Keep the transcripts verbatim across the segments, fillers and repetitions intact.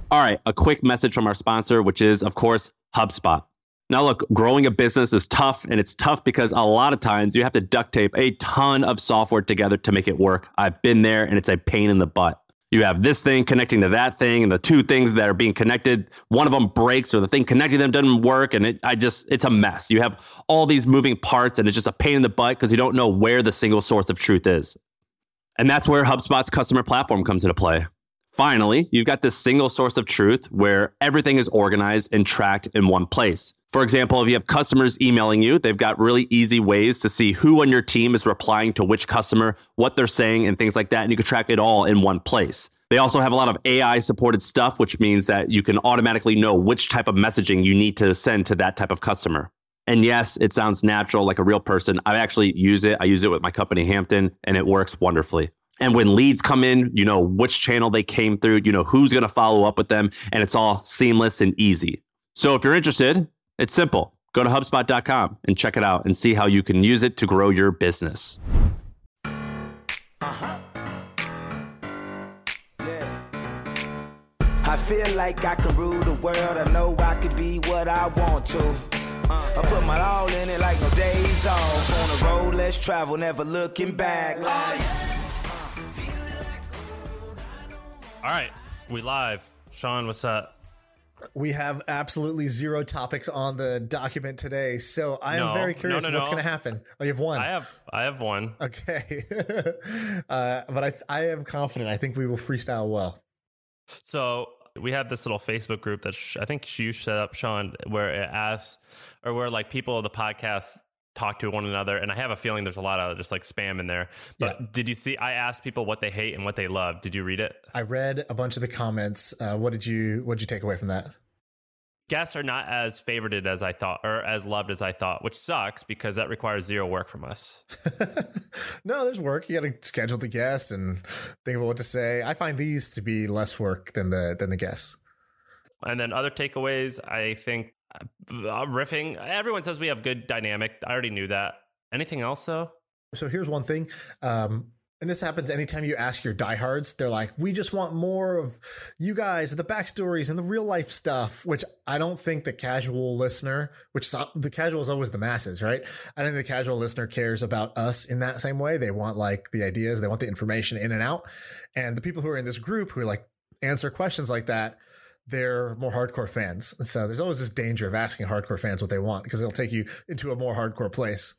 All right, a quick message from our sponsor, which is, of course, HubSpot. Now, look, growing a business is tough, and it's tough because a lot of times you have to duct tape a ton of software together to make it work. I've been there, and it's a pain in the butt. You have this thing connecting to that thing, and the two things that are being connected, one of them breaks, or the thing connecting them doesn't work, and it, I just, it's a mess. You have all these moving parts, and it's just a pain in the butt because you don't know where the single source of truth is. And that's where HubSpot's customer platform comes into play. Finally, you've got this single source of truth where everything is organized and tracked in one place. For example, if you have customers emailing you, they've got really easy ways to see who on your team is replying to which customer, what they're saying, and things like that. And you can track it all in one place. They also have a lot of A I supported stuff, which means that you can automatically know which type of messaging you need to send to that type of customer. And yes, it sounds natural, like a real person. I actually use it. I use it with my company, Hampton, and it works wonderfully. And when leads come in, you know which channel they came through, you know who's going to follow up with them, and it's all seamless and easy. So if you're interested, it's simple. Go to HubSpot dot com and check it out and see how you can use it to grow your business. Uh-huh. Yeah. I feel like I can rule the world. I know I can be what I want to. Uh, I put my all in it like no days off. On the road, let's travel, never looking back. Like, all right, we live. Sean, what's up? We have absolutely zero topics on the document today, so I am no, very curious no, no, what's no. going to happen. Oh, you have one. I have, I have one. Okay, uh, but I, I am confident. I think we will freestyle well. So we have this little Facebook group that sh- I think you set up, Sean, where it asks, or where like people of the podcast talk to one another, and I have a feeling there's a lot of just like spam in there. But yeah. Did you see? I asked people what they hate and what they love. Did you read it? I read a bunch of the comments. Uh, what did you What did you take away from that? Guests are not as favorited as I thought, or as loved as I thought, which sucks because that requires zero work from us. No, there's work. You got to schedule the guest and think about what to say. I find these to be less work than the than the guests. And then other takeaways, I think. Uh, riffing. Everyone says we have good dynamic. I already knew that. Anything else though? So here's one thing. Um, and this happens anytime you ask your diehards. They're like, we just want more of you guys and the backstories and the real life stuff, which I don't think the casual listener, which is, the casual is always the masses, right? I don't think the casual listener cares about us in that same way. They want like the ideas, they want the information in and out. And the people who are in this group who like answer questions like that, they're more hardcore fans. So there's always this danger of asking hardcore fans what they want because it'll take you into a more hardcore place.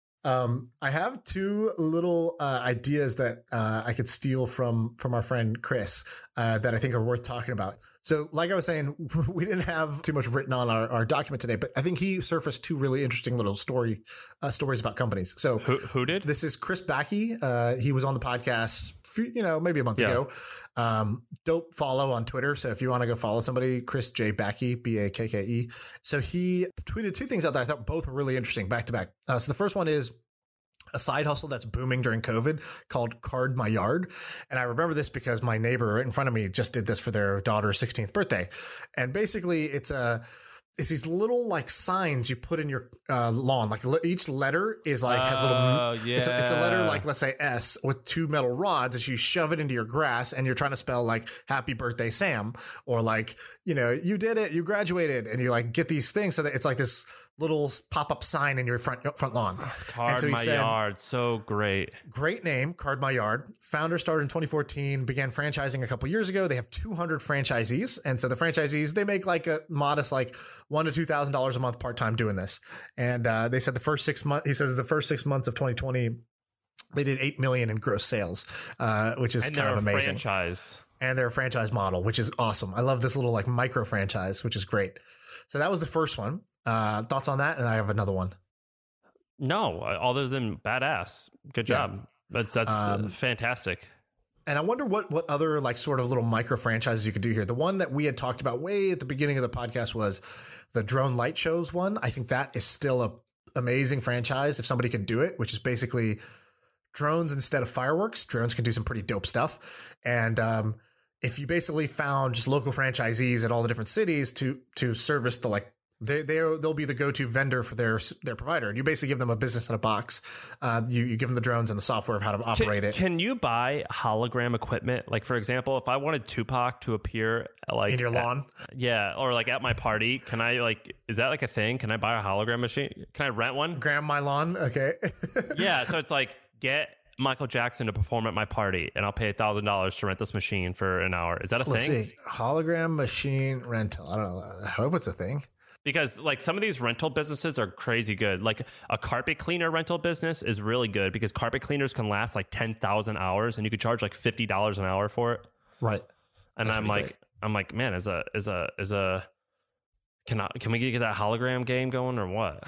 Um, I have two little uh, ideas that uh, I could steal from from our friend Chris uh, that I think are worth talking about. So like I was saying, we didn't have too much written on our, our document today, but I think he surfaced two really interesting little story uh, stories about companies. So who, who did? This is Chris Backey. Uh, he was on the podcast, you know, maybe a month yeah. ago. Um, dope follow on Twitter. So if you want to go follow somebody, Chris J. Backey, B A K K E. So he tweeted two things out there I thought both were really interesting back to back. Uh, so the first one is a side hustle that's booming during COVID called Card My Yard. And I remember this because my neighbor right in front of me just did this for their daughter's sixteenth birthday. And basically it's a, it's these little like signs you put in your uh, lawn. Like le- each letter is like, has little, oh, yeah. it's a, it's a letter like, let's say S with two metal rods as you shove it into your grass and you're trying to spell like happy birthday, Sam, or like, you know, you did it, you graduated, and you like get these things so that it's like this little pop-up sign in your front front lawn. Card so My said, Yard, so great. Great name, Card My Yard. Founder started in twenty fourteen, began franchising a couple years ago. They have two hundred franchisees, and so the franchisees, they make like a modest like one to two thousand dollars a month part time doing this. And uh, they said the first six months, he says the first six months of twenty twenty, they did eight million in gross sales, uh, which is and kind of amazing. Franchise. And they're a franchise model, which is awesome. I love this little like micro franchise, which is great. So that was the first one. Uh, thoughts on that? And I have another one. No, other than badass. Good job. Yeah. That's that's um, fantastic. And I wonder what what other like sort of little micro franchises you could do here. The one that we had talked about way at the beginning of the podcast was the drone light shows one. I think that is still a amazing franchise if somebody could do it, which is basically drones instead of fireworks. Drones can do some pretty dope stuff. And um, if you basically found just local franchisees at all the different cities to to service the like They they they'll be the go-to vendor for their their provider, and you basically give them a business in a box. Uh, you you give them the drones and the software of how to operate can, it. Can you buy hologram equipment? Like, for example, if I wanted Tupac to appear like In your lawn? at, yeah, or like at my party, can I like? Is that like a thing? Can I buy a hologram machine? Can I rent one? Graham my lawn, okay. Yeah, so it's like get Michael Jackson to perform at my party, and I'll pay a thousand dollars to rent this machine for an hour. Is that a Let's thing? see, hologram machine rental. I don't know. I hope it's a thing. Because like some of these rental businesses are crazy good. Like a carpet cleaner rental business is really good because carpet cleaners can last like ten thousand hours, and you could charge like fifty dollars an hour for it. Right. And That's I'm pretty like, great. I'm like, man, is a is a is a can I, can we get that hologram game going or what?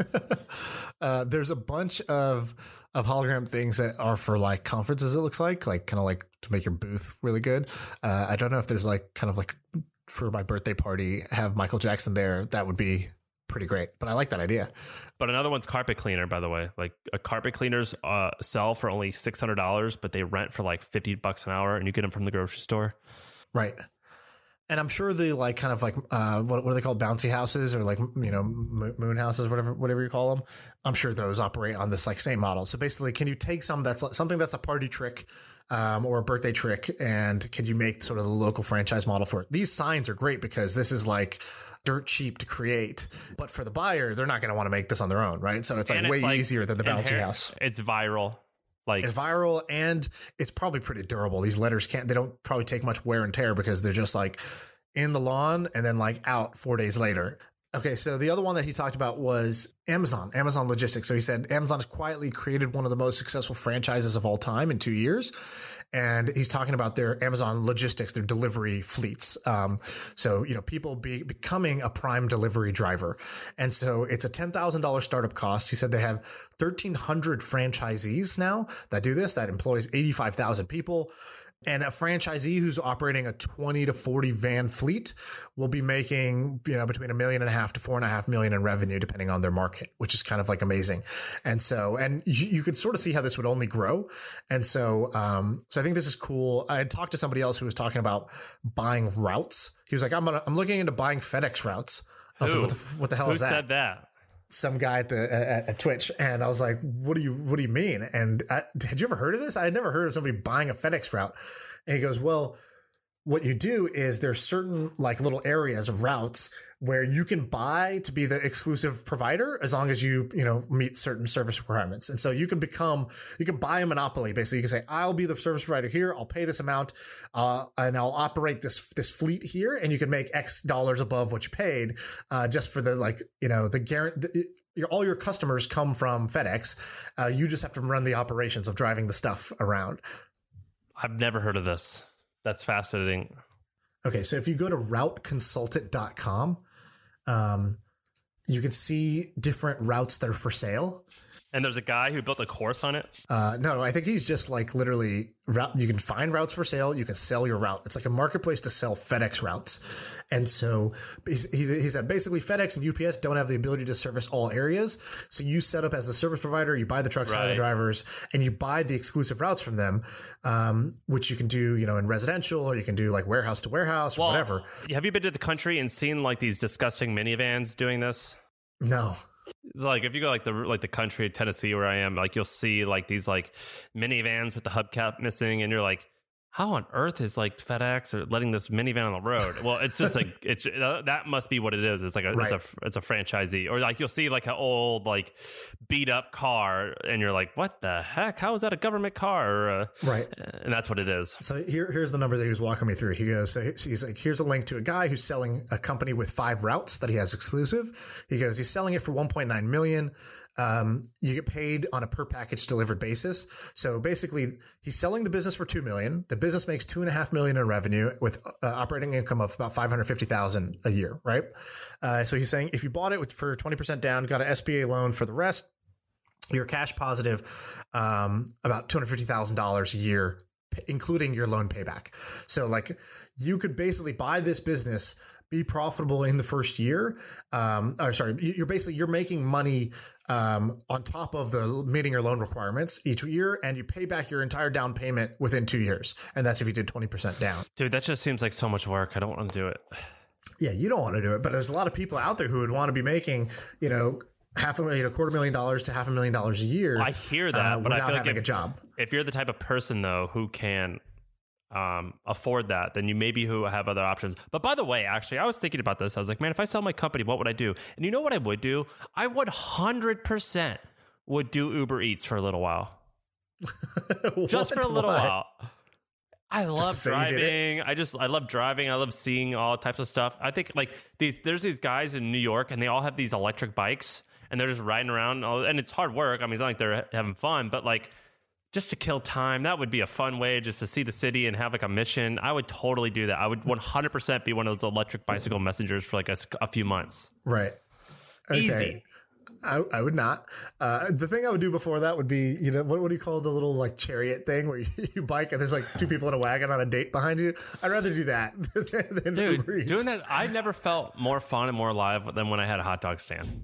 uh, there's a bunch of of hologram things that are for like conferences. It looks like like kind of like to make your booth really good. Uh, I don't know if there's like kind of like for my birthday party have Michael Jackson there. That would be pretty great. But I like that idea. But another one's carpet cleaner, by the way. Like a carpet cleaners uh, sell for only six hundred dollars, but they rent for like fifty bucks an hour, and you get them from the grocery store. Right. And I'm sure the like kind of like uh, what, what are they called, bouncy houses or like, you know, moon houses, whatever whatever you call them. I'm sure those operate on this like same model. So basically, can you take some that's something that's a party trick um, or a birthday trick, and can you make sort of the local franchise model for it? These signs are great because this is like dirt cheap to create, but for the buyer, they're not going to want to make this on their own, right? So it's like And way it's, like, easier than the bouncy inher- house. It's viral. Like It's viral and it's probably pretty durable. These letters can't, they don't probably take much wear and tear because they're just like in the lawn and then like out four days later. Okay, so the other one that he talked about was Amazon, Amazon Logistics. So he said Amazon has quietly created one of the most successful franchises of all time in two years. And he's talking about their Amazon Logistics, their delivery fleets. Um, so, you know, people be becoming a prime delivery driver. And so it's a ten thousand dollars startup cost. He said they have thirteen hundred franchisees now that do this, that employs eighty-five thousand people. And a franchisee who's operating a twenty to forty van fleet will be making, you know, between a million and a half to four and a half million in revenue, depending on their market, which is kind of like amazing. And so, and you, you could sort of see how this would only grow. And so, um, so I think this is cool. I had talked to somebody else who was talking about buying routes. He was like, I'm gonna, I'm looking into buying FedEx routes. I was who? like, what the, what the hell who is that? said that? Some guy at the at, at Twitch, and I was like, "What do you What do you mean?" And I, had you ever heard of this? I had never heard of somebody buying a FedEx route. And he goes, "Well, what you do is there's certain like little areas of routes where you can buy to be the exclusive provider as long as you you know meet certain service requirements. And so you can become you can buy a monopoly. Basically, you can say, I'll be the service provider here. I'll pay this amount, uh, and I'll operate this this fleet here. And you can make X dollars above what you paid, uh, just for the like you know the guarantee." Your, all your customers come from FedEx. Uh, you just have to run the operations of driving the stuff around. I've never heard of this. That's fascinating. Okay, so if you go to route consultant dot com, um, you can see different routes that are for sale. And there's a guy who built a course on it. Uh, no, I think he's just like literally route. You can find routes for sale. You can sell your route. It's like a marketplace to sell FedEx routes. And so he's, he's, he said basically FedEx and U P S don't have the ability to service all areas. So you set up as the service provider, you buy the trucks, hire the Right. drivers, and you buy the exclusive routes from them, um, which you can do, you know, in residential, or you can do like warehouse to warehouse or Well, whatever. Have you been to the country and seen like these disgusting minivans doing this? No. It's like if you go like the like the country of Tennessee where I am, like you'll see like these like minivans with the hubcap missing, and you're like, how on earth is like FedEx or letting this minivan on the road? Well, it's just like it's uh, that must be what it is. It's like a Right. it's a it's a franchisee, or like you'll see like an old like beat up car, and you're like, what the heck? How is that a government car? Or, uh, Right. and that's what it is. So here, here's the numbers that he was walking me through. He goes, so he's like, here's a link to a guy who's selling a company with five routes that he has exclusive. He goes, he's selling it for one point nine million. Um, you get paid on a per package delivered basis. So basically he's selling the business for two million. The business makes two and a half million in revenue with uh, operating income of about five hundred fifty thousand a year. Right. Uh, so he's saying if you bought it with, for twenty percent down, got an S B A loan for the rest, you're cash positive, um, about two hundred fifty thousand dollars a year, including your loan payback. So like you could basically buy this business, be profitable in the first year. Um, or sorry, you're basically, you're making money, um, on top of the meeting your loan requirements each year, and you pay back your entire down payment within two years. And that's if you did twenty percent down. Dude, that just seems like so much work. I don't want to do it. Yeah, you don't want to do it, but there's a lot of people out there who would want to be making, you know, half a million, a quarter million dollars to half a million dollars a year. I hear that, uh, but I without feel like having if, a job. If you're the type of person though who can um, afford that, then you maybe who have other options. But by the way, actually, I was thinking about this. I was like, man, if I sell my company, what would I do? And you know what I would do? I would one hundred percent would do Uber Eats for a little while. Just for a little Why? while. I Just love to say you did it? driving. I just I love driving. I love seeing all types of stuff. I think like these there's these guys in New York and they all have these electric bikes and they're just riding around and it's hard work. I mean, it's not like they're having fun, but like just to kill time, that would be a fun way just to see the city and have like a mission. I would totally do that. I would one hundred percent be one of those electric bicycle messengers for like a, a few months. Right. Okay. Easy. I, I would not. Uh, the thing I would do before that would be, you know, what, what do you call the little like chariot thing where you, you bike and there's like two people in a wagon on a date behind you? I'd rather do that than, than Dude, Uber Eats. doing that, I never felt more fun and more alive than when I had a hot dog stand.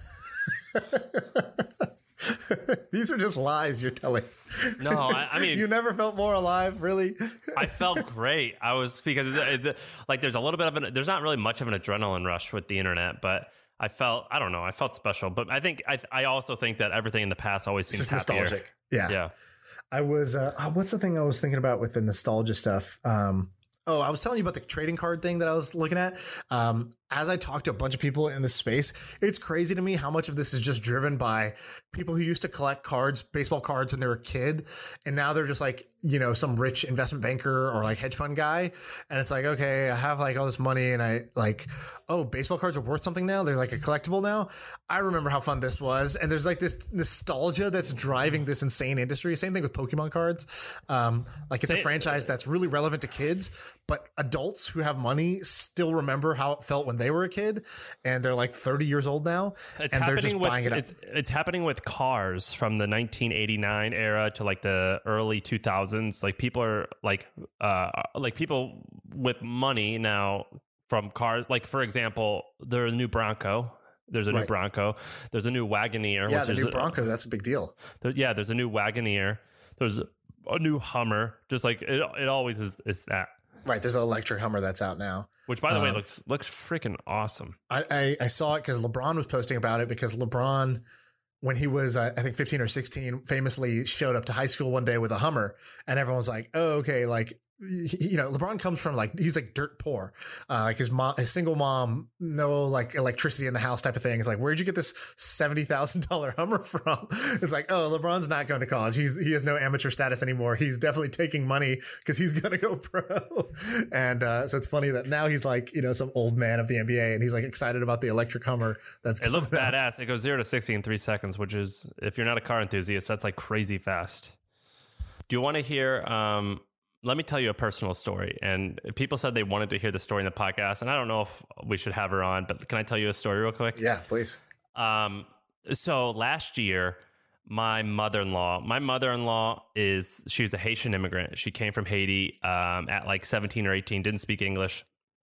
These are just lies you're telling. No, I, I mean, you never felt more alive, really? I felt great. I was because it's, it's, like there's a little bit of an there's not really much of an adrenaline rush with the internet, but I felt I don't know I felt special. But I think I I also think that everything in the past always seems It's just happier. nostalgic. Yeah, Yeah. I was. Uh, oh, what's the thing I was thinking about with the nostalgia stuff? Um, oh, I was telling you about the trading card thing that I was looking at. Um, as I talked to a bunch of people in this space, it's crazy to me how much of this is just driven by people who used to collect cards, baseball cards when they were a kid. And now they're just like, you know, some rich investment banker or like hedge fund guy. And it's like, okay, I have like all this money and I like, oh, baseball cards are worth something now. They're like a collectible now. I remember how fun this was. And there's like this nostalgia that's driving this insane industry. Same thing with Pokemon cards. Um, like it's Say- a franchise that's really relevant to kids, but adults who have money still remember how it felt when they were a kid, and they're like thirty years old now, It's and they're happening just with buying it up. it's it's happening with cars from the nineteen eighty-nine era to like the early two thousands. Like people are like uh like people with money now from cars. Like for example, there's a new Bronco. There's a new Right. Bronco. There's a new Wagoneer. Yeah, which the is new a- Bronco, that's a big deal. there- yeah, there's a new Wagoneer. There's a new Hummer. Just like it, it always is. Is that. Right, there's an electric Hummer that's out now. Which, by the way, Um, looks looks freaking awesome. I, I, I saw it because LeBron was posting about it, because LeBron, when he was, uh, I think, fifteen or sixteen, famously showed up to high school one day with a Hummer, and everyone was like, oh, okay, like, you know, LeBron comes from like, he's like dirt poor, uh, like his mom, his single mom, no like electricity in the house type of thing. It's like, where'd you get this seventy thousand dollars Hummer from? It's like, oh, LeBron's not going to college. He's, he has no amateur status anymore. He's definitely taking money because he's going to go pro. And, uh, so it's funny that now he's like, you know, some old man of the N B A and he's like excited about the electric Hummer. That's, It looks coming out. badass. It goes zero to sixty in three seconds, which is, if you're not a car enthusiast, that's like crazy fast. Do you want to hear? Um, let me tell you a personal story. And people said they wanted to hear the story in the podcast, and I don't know if we should have her on, but can I tell you a story real quick? Yeah, please. Um, so last year, my mother-in-law, my mother-in-law is, she was a Haitian immigrant. She came from Haiti um, at like seventeen or eighteen, didn't speak English.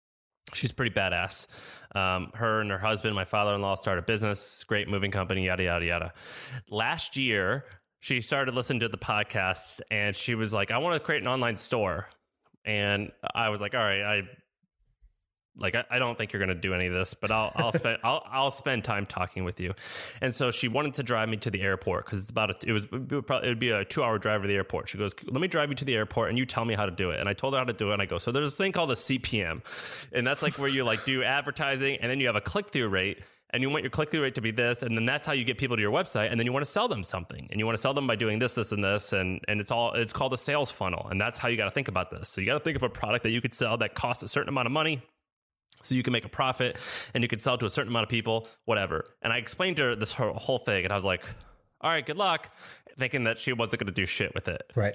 She's pretty badass. Um, her and her husband, my father-in-law, started a business, great moving company, yada, yada, yada. Last year, she started listening to the podcast and she was like, I want to create an online store. And I was like, all right, I like, I, I don't think you're going to do any of this, but I'll, I'll spend, I'll, I'll spend time talking with you. And so she wanted to drive me to the airport because it's about, a, it was, it would, probably, it would be a two hour drive to the airport. She goes, let me drive you to the airport and you tell me how to do it. And I told her how to do it. And I go, so there's this thing called a C P M. And that's like where you like do advertising and then you have a click-through rate. And you want your click-through rate to be this, and then that's how you get people to your website. And then you want to sell them something, and you want to sell them by doing this, this, and this, and and it's all it's called a sales funnel, and that's how you got to think about this. So you got to think of a product that you could sell that costs a certain amount of money, so you can make a profit, and you can sell to a certain amount of people, whatever. And I explained to her this whole whole thing, and I was like, "All right, good luck," thinking that she wasn't going to do shit with it. Right.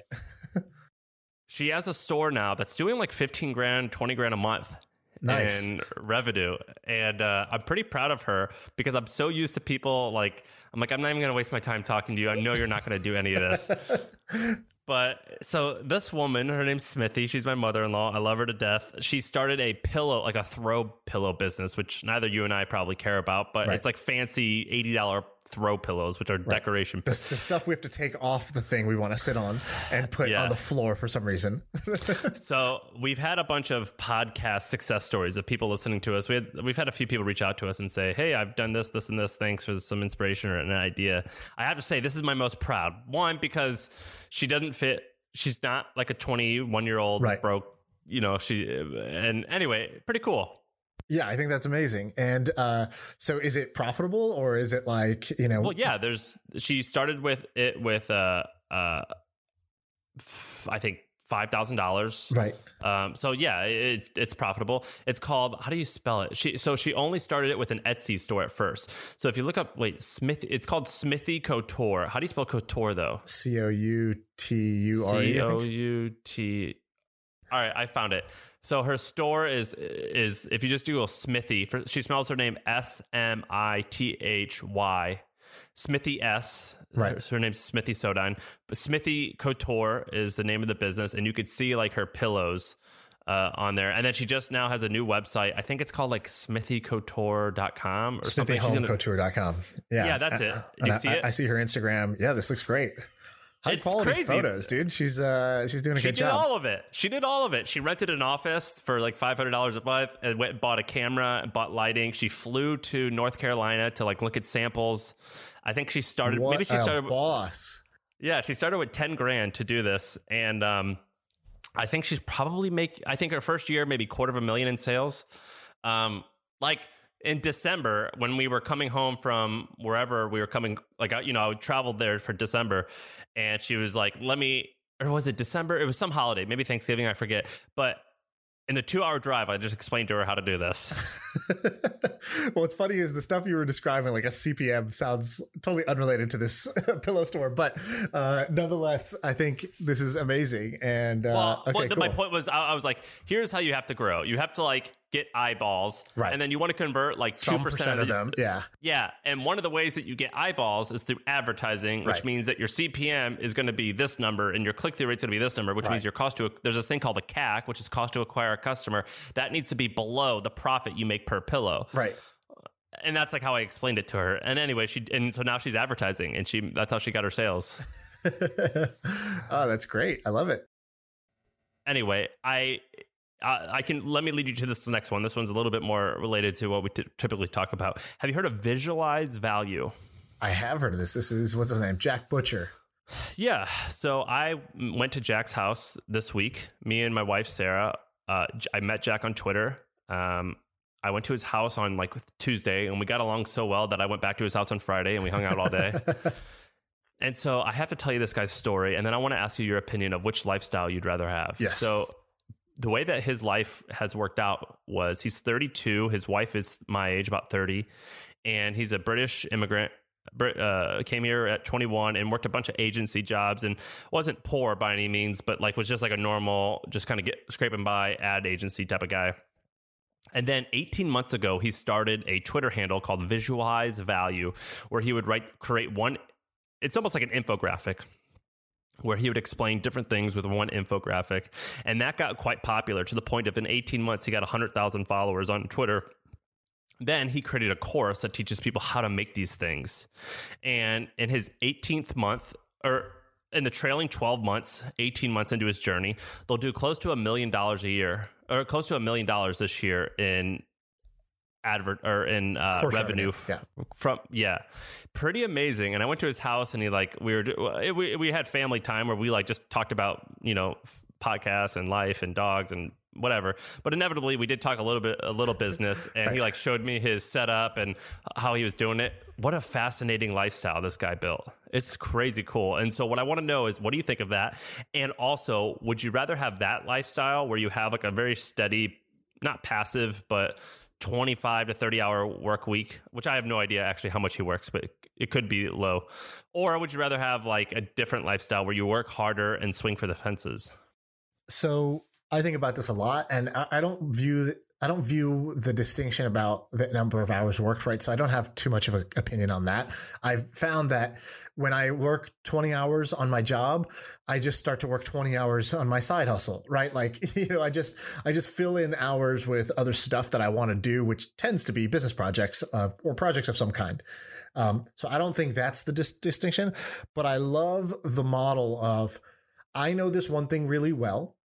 She has a store now that's doing like fifteen grand, twenty grand a month. Nice. And revenue. And uh, I'm pretty proud of her because I'm so used to people like, I'm like, I'm not even going to waste my time talking to you. I know you're not going to do any of this. But so this woman, her name's Smithy. She's my mother-in-law. I love her to death. She started a pillow, like a throw pillow business, which neither you and I probably care about, but Right. it's like fancy eighty dollars throw pillows, which are right. decoration. The, the stuff we have to take off the thing we want to sit on and put yeah. on the floor for some reason. So we've had a bunch of podcast success stories of people listening to us. We had, we've had a few people reach out to us and say, hey, I've done this, this, and this. Thanks for some inspiration or an idea. I have to say, this is my most proud. One, because she doesn't fit. She's not like a twenty-one year old right. broke, you know, she, and anyway, pretty cool. Yeah, I think that's amazing. And uh, so is it profitable or is it like, you know? Well, yeah, there's, she started with it with, uh, uh, I think five thousand dollars. Right. Um, so yeah, it's, it's profitable. It's called, how do you spell it? She, so she only started it with an Etsy store at first. So if you look up, wait, Smith, it's called Smithy Couture. How do you spell couture though? C O U T U R E. C O U T. All right, I found it. So her store is is if you just Google Smithy, for, she spells her name S M I T H Y, Smithy S. Right. Her, her name's Smithy Sodine. But Smithy Couture is the name of the business, and you could see like her pillows uh, on there. And then she just now has a new website. I think it's called like smithy couture dot com or smithy home couture dot com. Yeah, yeah, that's it. You see I, it? I see her Instagram. Yeah, this looks great. High it's quality crazy. photos, dude. She's uh she's doing a she good did job. all of it. She did all of it. She rented an office for like five hundred dollars a month and went and bought a camera and bought lighting. She flew to North Carolina to like look at samples. I think she started what maybe she a started boss. Yeah, she started with ten grand to do this, and um I think she's probably make I think her first year maybe quarter of a million in sales. Um like in December, when we were coming home from wherever we were coming, like, you know, I traveled there for December, and she was like, let me, or was it December? It was some holiday, maybe Thanksgiving, I forget. But in the two hour drive, I just explained to her how to do this. Well, what's funny is the stuff you were describing, like a C P M, sounds totally unrelated to this pillow store. But uh, nonetheless, I think this is amazing. And uh, well, okay, well, cool. my point was, I, I was like, here's how you have to grow. You have to like get eyeballs, right? And then you want to convert like two percent of them. Yeah. Yeah. And one of the ways that you get eyeballs is through advertising, which right. means that your C P M is going to be this number and your click-through rate is going to be this number, which right. means your cost to, there's this thing called a C A C, which is cost to acquire a customer. That needs to be below the profit you make per pillow. Right. And that's like how I explained it to her. And anyway, she, and so now she's advertising, and she, that's how she got her sales. Oh, that's great. I love it. Anyway, I, I, I can, let me lead you to this next one. This one's a little bit more related to what we t- typically talk about. Have you heard of Visualize Value? I have heard of this. This is, what's his name? Jack Butcher. Yeah. So I went to Jack's house this week. Me and my wife, Sarah, uh, I met Jack on Twitter. Um, I went to his house on like Tuesday, and we got along so well that I went back to his house on Friday, and we hung out all day. And so I have to tell you this guy's story, and then I want to ask you your opinion of which lifestyle you'd rather have. Yes. So the way that his life has worked out was he's thirty-two. His wife is my age, about thirty. And he's a British immigrant, uh, came here at twenty-one and worked a bunch of agency jobs and wasn't poor by any means, but like was just like a normal, just kind of get scraping by ad agency type of guy. And then eighteen months ago, he started a Twitter handle called Visualize Value, where he would write, create one, it's almost like an infographic, where he would explain different things with one infographic. And that got quite popular to the point of in eighteen months, he got one hundred thousand followers on Twitter. Then he created a course that teaches people how to make these things. And in his eighteenth month, or in the trailing twelve months, eighteen months into his journey, they'll do close to a million dollars a year, or close to a million dollars this year in advert or in uh, revenue. revenue. Yeah. From, yeah, pretty amazing. And I went to his house, and he like, we were, we, we had family time where we like just talked about, you know, podcasts and life and dogs and whatever, but inevitably we did talk a little bit, a little business, and right. he like showed me his setup and how he was doing it. What a fascinating lifestyle this guy built. It's crazy cool. And so what I want to know is, what do you think of that? And also, would you rather have that lifestyle where you have like a very steady, not passive, but twenty-five to thirty hour work week, which I have no idea actually how much he works, but it could be low. Or would you rather have like a different lifestyle where you work harder and swing for the fences? So I think about this a lot, and I, I don't view I don't view the distinction about the number of hours worked, right? So I don't have too much of an opinion on that. I've found that when I work twenty hours on my job, I just start to work twenty hours on my side hustle, right? Like, you know, I just, I just fill in hours with other stuff that I want to do, which tends to be business projects uh, or projects of some kind. Um, so I don't think that's the dis- distinction, but I love the model of, I know this one thing really well.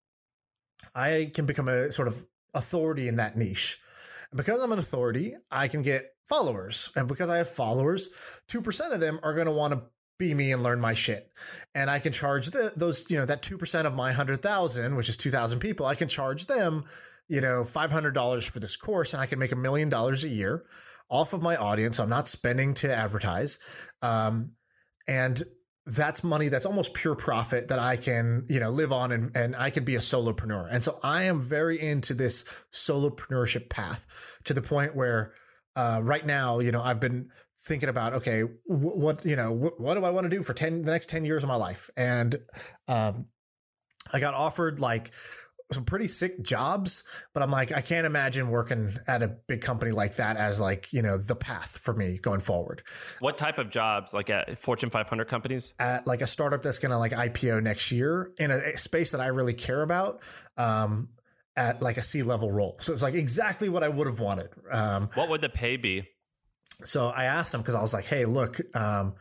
I can become a sort of authority in that niche. And because I'm an authority, I can get followers. And because I have followers, two percent of them are going to want to be me and learn my shit. And I can charge the, those, you know, that two percent of my one hundred thousand, which is two thousand people, I can charge them, you know, five hundred dollars for this course, and I can make a million dollars a year off of my audience. So I'm not spending to advertise. Um, and that's money that's almost pure profit that I can, you know, live on, and, and I can be a solopreneur. And so I am very into this solopreneurship path to the point where uh, right now, you know, I've been thinking about, okay, wh- what, you know, wh- what do I want to do for ten, the next ten years of my life? And um, I got offered like some pretty sick jobs, but I'm like, I can't imagine working at a big company like that as like, you know, the path for me going forward. What type of jobs? Like at Fortune five hundred companies? At like a startup that's going to like I P O next year in a space that I really care about, um, at like a C-level role. So it's like exactly what I would have wanted. Um, what would the pay be? So I asked him, because I was like, hey, look, um,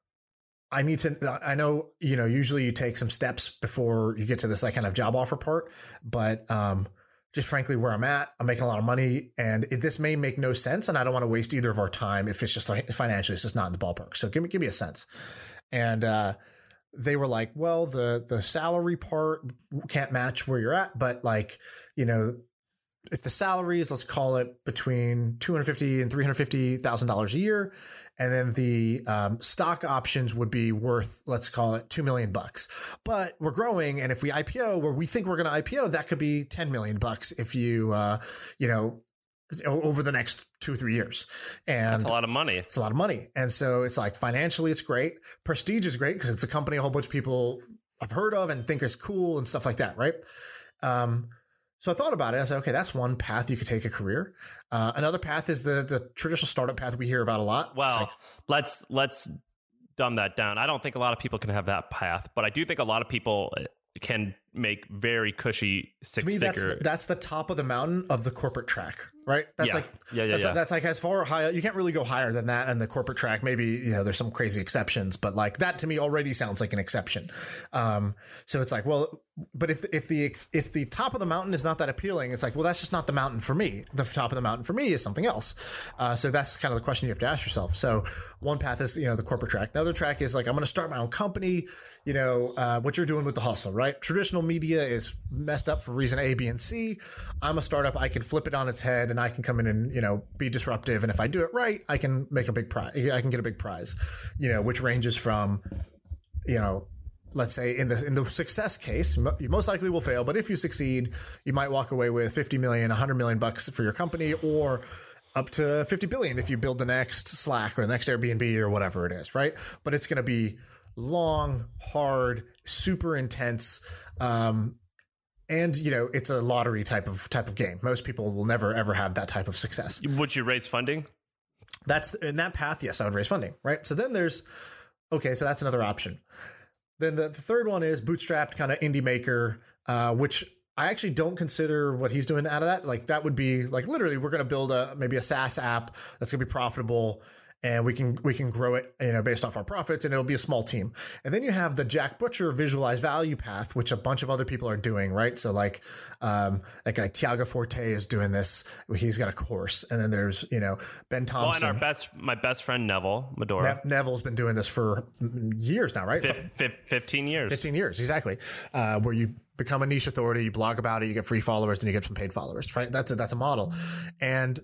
I need to, I know, you know, usually you take some steps before you get to this like kind of job offer part, but um, just frankly, where I'm at, I'm making a lot of money, and it, this may make no sense. And I don't want to waste either of our time if it's just like financially, it's just not in the ballpark. So give me, give me a sense. And uh, they were like, well, the, the salary part can't match where you're at, but like, you know, if the salary is, let's call it between two hundred fifty thousand dollars and three hundred fifty thousand dollars a year, and then the um, stock options would be worth, let's call it two million bucks. But we're growing, and if we I P O where we think we're going to I P O, that could be ten million bucks if you, uh, you know, over the next two or three years. And that's a lot of money. It's a lot of money. And so it's like financially, it's great. Prestige is great because it's a company a whole bunch of people have heard of and think is cool and stuff like that, right? Um, So I thought about it. I said, okay, that's one path you could take a career. Uh, another path is the the traditional startup path we hear about a lot. Well, like, let's let's dumb that down. I don't think a lot of people can have that path, but I do think a lot of people can make very cushy six to me, figure. that's the, that's the top of the mountain of the corporate track, right? That's yeah. like yeah, yeah, that's, yeah. that's like as far high. You can't really go higher than that in the corporate track. Maybe, you know, there's some crazy exceptions, but like that to me already sounds like an exception. Um, so it's like, well, but if if the if the top of the mountain is not that appealing, it's like, well, that's just not the mountain for me. The top of the mountain for me is something else. Uh, so that's kind of the question you have to ask yourself. So one path is, you know, the corporate track. The other track is like, I'm going to start my own company. You know, uh, what you're doing with the hustle, right? Traditional media is messed up for reason A, B, and C. I'm a startup. I can flip it on its head, and I can come in and, you know, be disruptive. And if I do it right, I can make a big prize. I can get a big prize, you know, which ranges from, you know, let's say in the in the success case, you most likely will fail, but if you succeed, you might walk away with fifty million, one hundred million bucks for your company, or up to fifty billion if you build the next Slack or the next Airbnb or whatever it is, right? But it's going to be long, hard, super intense, um, and you know, it's a lottery type of type of game. Most people will never ever have that type of success. Would you raise funding? That's in that path. Yes, I would raise funding, right? So then there's okay, so that's another option. Then the, the third one is bootstrapped kind of indie maker, uh, which I actually don't consider what he's doing out of that. Like that would be like literally we're going to build a maybe a SaaS app that's going to be profitable, and we can we can grow it, you know, based off our profits, and it'll be a small team. And then you have the Jack Butcher visualized value path, which a bunch of other people are doing, right? So like um, like uh, Tiago Forte is doing this. He's got a course, and then there's, you know, Ben Thompson. Well, and our best my best friend Neville Medora. Ne- Neville's been doing this for years now, right? F- f- fifteen years. fifteen years, exactly. Uh, where you become a niche authority, you blog about it, you get free followers, then you get some paid followers, right? That's a, that's a model. And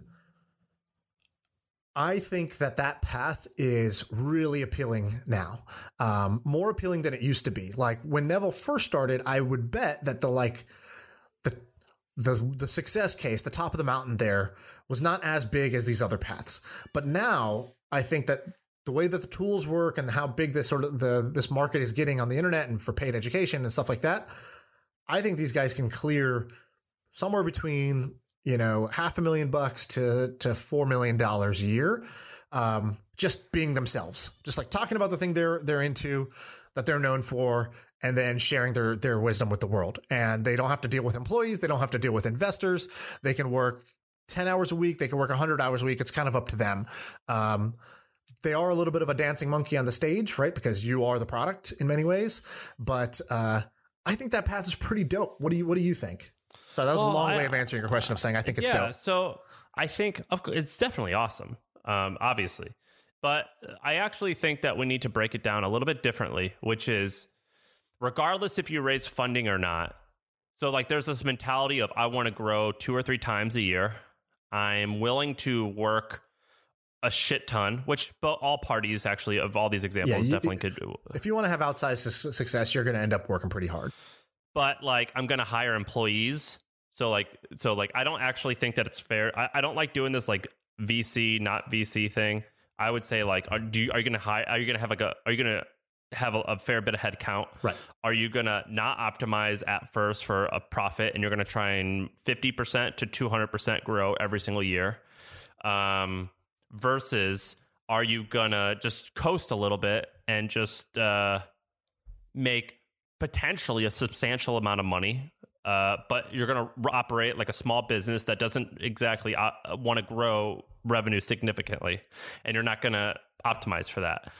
I think that that path is really appealing now, um, more appealing than it used to be. Like when Neville first started, I would bet that the like the the the success case, the top of the mountain there, was not as big as these other paths. But now I think that the way that the tools work and how big this sort of the this market is getting on the internet and for paid education and stuff like that, I think these guys can clear somewhere between you know, half a million bucks to to four million dollars a year, um, just being themselves, just like talking about the thing they're they're into, that they're known for, and then sharing their their wisdom with the world. And they don't have to deal with employees. They don't have to deal with investors. They can work ten hours a week. They can work one hundred hours a week. It's kind of up to them. Um, they are a little bit of a dancing monkey on the stage, right? Because you are the product in many ways. But uh, I think that path is pretty dope. What do you What do you think? So that was well, a long I, way of answering your question of saying I think it's yeah, dope. So I think of course, it's definitely awesome, um, obviously. But I actually think that we need to break it down a little bit differently, which is regardless if you raise funding or not. So like there's this mentality of I want to grow two or three times a year. I'm willing to work a shit ton, which but all parties actually of all these examples yeah, you, definitely could do. If you want to have outsized su- success, you're going to end up working pretty hard. But like I'm going to hire employees. So like so like I don't actually think that it's fair. I, I don't like doing this like V C, not V C thing. I would say like are do you, are you going to hire are you going to have like a are you going to have a, a fair bit of head count? Right. Are you going to not optimize at first for a profit and you're going to try and fifty percent to two hundred percent grow every single year? Um versus are you going to just coast a little bit and just uh make potentially a substantial amount of money, uh, but you're going to operate like a small business that doesn't exactly uh, want to grow revenue significantly, and you're not going to optimize for that.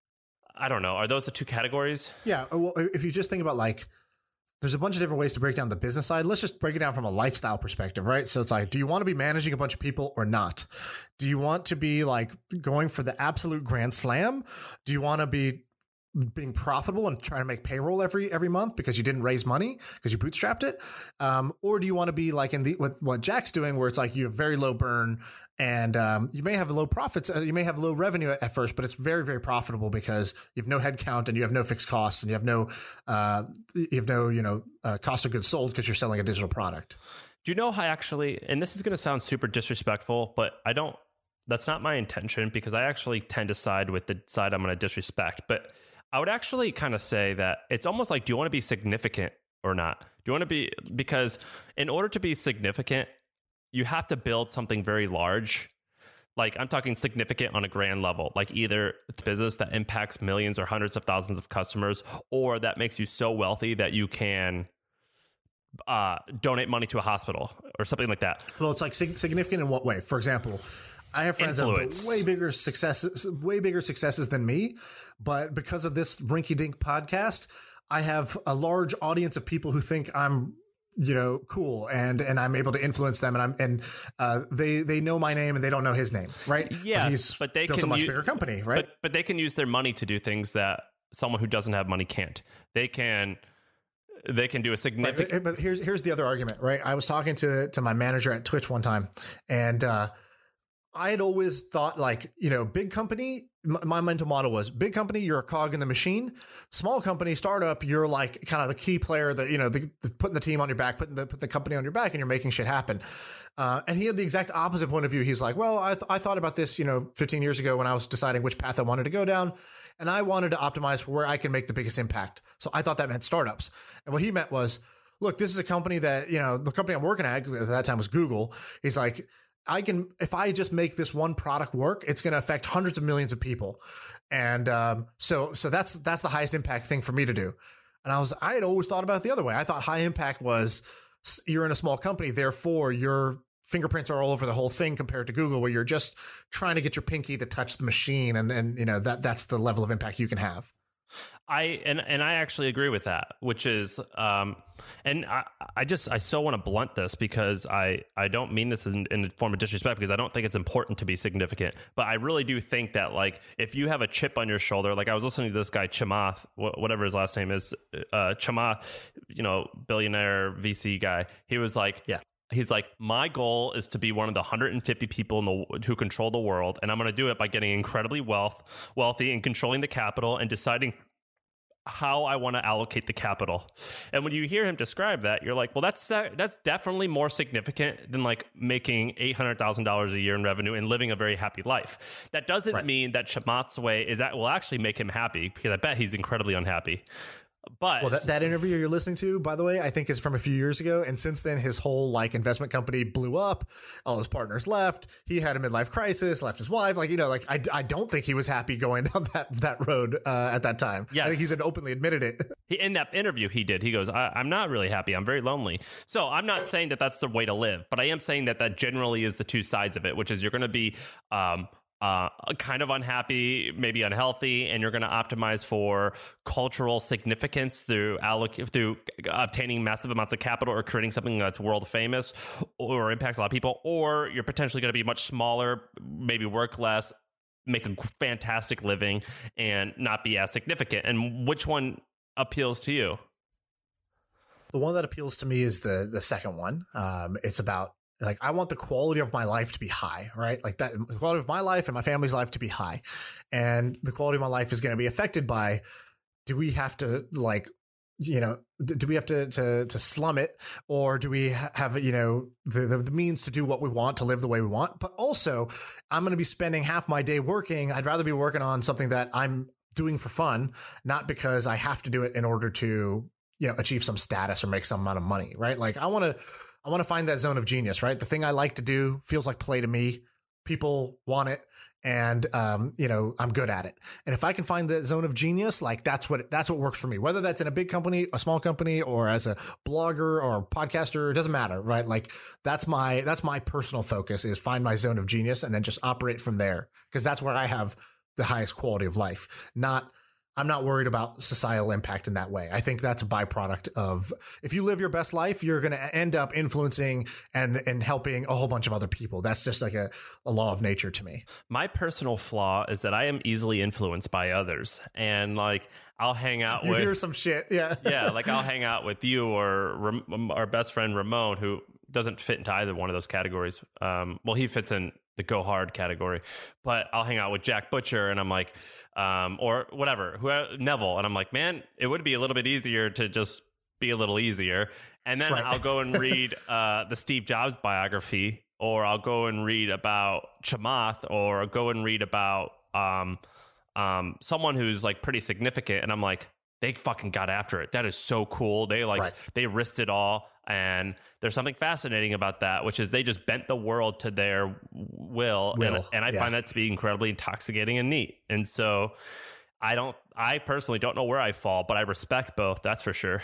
I don't know. Are those the two categories? Yeah. Well, if you just think about like, there's a bunch of different ways to break down the business side. Let's just break it down from a lifestyle perspective, right? So it's like, do you want to be managing a bunch of people or not? Do you want to be like going for the absolute grand slam? Do you want to be being profitable and trying to make payroll every every month because you didn't raise money because you bootstrapped it, um, or do you want to be like in the what, what Jack's doing, where it's like you have very low burn and um, you may have low profits, uh, you may have low revenue at, at first, but it's very very profitable because you have no headcount and you have no fixed costs and you have no uh, you have no you know uh, cost of goods sold because you're selling a digital product. Do you know how actually? And this is going to sound super disrespectful, but I don't. That's not my intention because I actually tend to side with the side I'm going to disrespect, but. I would actually kind of say that it's almost like, do you want to be significant or not? Do you want to be, because in order to be significant, you have to build something very large. Like I'm talking significant on a grand level, like either it's a business that impacts millions or hundreds of thousands of customers, or that makes you so wealthy that you can uh, donate money to a hospital or something like that. Well, it's like sig- significant in what way? For example, I have friends Influence. that have way bigger successes, way bigger successes than me. But because of this Rinky Dink podcast, I have a large audience of people who think I'm, you know, cool and and I'm able to influence them, and I'm and uh, they they know my name and they don't know his name, right? Yes, but, he's but they built can a much u- bigger company, right? But but they can use their money to do things that someone who doesn't have money can't. They can. They can do a significant. Right, but here's here's the other argument, right? I was talking to to my manager at Twitch one time, and uh, I had always thought like, you know, big company. My, my mental model was big company, you're a cog in the machine. Small company, startup, you're like kind of the key player that, you know, the, the, putting the team on your back, putting the, put the company on your back, and you're making shit happen. Uh, and he had the exact opposite point of view. He's like, well, I, th- I thought about this, you know, fifteen years ago when I was deciding which path I wanted to go down. And I wanted to optimize for where I can make the biggest impact. So I thought that meant startups. And what he meant was, look, this is a company that, you know, the company I'm working at at that time was Google. He's like, I can, if I just make this one product work, it's going to affect hundreds of millions of people. And um, so, so that's, that's the highest impact thing for me to do. And I was, I had always thought about it the other way. I thought high impact was you're in a small company, therefore your fingerprints are all over the whole thing compared to Google, where you're just trying to get your pinky to touch the machine. And then, you know, that that's the level of impact you can have. I and and I actually agree with that, which is um and I, I just I so want to blunt this because I I don't mean this in, in a form of disrespect, because I don't think it's important to be significant, but I really do think that like if you have a chip on your shoulder, like I was listening to this guy Chamath, whatever his last name is, uh Chamath, you know, billionaire V C guy, he was like, yeah. He's like, my goal is to be one of the one hundred fifty people in the who control the world, and I'm going to do it by getting incredibly wealth, wealthy and controlling the capital and deciding how I want to allocate the capital. And when you hear him describe that, you're like, well, that's uh, that's definitely more significant than like making eight hundred thousand dollars a year in revenue and living a very happy life. That doesn't right. mean that Chamath's way is that will actually make him happy, because I bet he's incredibly unhappy. But well, that, that interview you're listening to, by the way, I think is from a few years ago. And since then, his whole like investment company blew up. All his partners left. He had a midlife crisis, left his wife. Like, you know, like I, I don't think he was happy going down that, that road uh, at that time. Yes. I think he's openly admitted it. He, in that interview he did, he goes, I, I'm not really happy. I'm very lonely. So I'm not saying that that's the way to live, but I am saying that that generally is the two sides of it, which is you're going to be um, uh, kind of unhappy, maybe unhealthy, and you're going to optimize for cultural significance through alloc- through obtaining massive amounts of capital or creating something that's world famous or impacts a lot of people, or you're potentially going to be much smaller, maybe work less, make a fantastic living, and not be as significant. And which one appeals to you? The one that appeals to me is the the second one. Um, it's about like, I want the quality of my life to be high, right? Like that, the quality of my life and my family's life to be high. And the quality of my life is going to be affected by, do we have to like, you know, do we have to, to, to slum it, or do we have, you know, the, the, the means to do what we want, to live the way we want? But also I'm going to be spending half my day working. I'd rather be working on something that I'm doing for fun, not because I have to do it in order to, you know, achieve some status or make some amount of money, right? Like I want to, I want to find that zone of genius, right? The thing I like to do feels like play to me. People want it. And, um, you know, I'm good at it. And if I can find the zone of genius, like that's what, that's what works for me, whether that's in a big company, a small company, or as a blogger or a podcaster, it doesn't matter, right? Like that's my, that's my personal focus, is find my zone of genius and then just operate from there. Cause that's where I have the highest quality of life. Not, I'm not worried about societal impact in that way. I think that's a byproduct of, if you live your best life, you're going to end up influencing and, and helping a whole bunch of other people. That's just like a, a law of nature to me. My personal flaw is that I am easily influenced by others. And like, I'll hang out you with hear some shit. Yeah. yeah. Like I'll hang out with you or Ram- our best friend, Ramon, who doesn't fit into either one of those categories. Um, well, he fits in the go hard category, but I'll hang out with Jack Butcher and I'm like, um, or whatever, whoever, Neville. And I'm like, man, it would be a little bit easier to just be a little easier. And then right. I'll go and read uh, the Steve Jobs biography, or I'll go and read about Chamath, or I'll go and read about um, um, someone who's like pretty significant. And I'm like, they fucking got after it. That is so cool. They like, right. they risked it all. And there's something fascinating about that, which is they just bent the world to their will. will. And, and I yeah. find that to be incredibly intoxicating and neat. And so I don't, I personally don't know where I fall, but I respect both. That's for sure.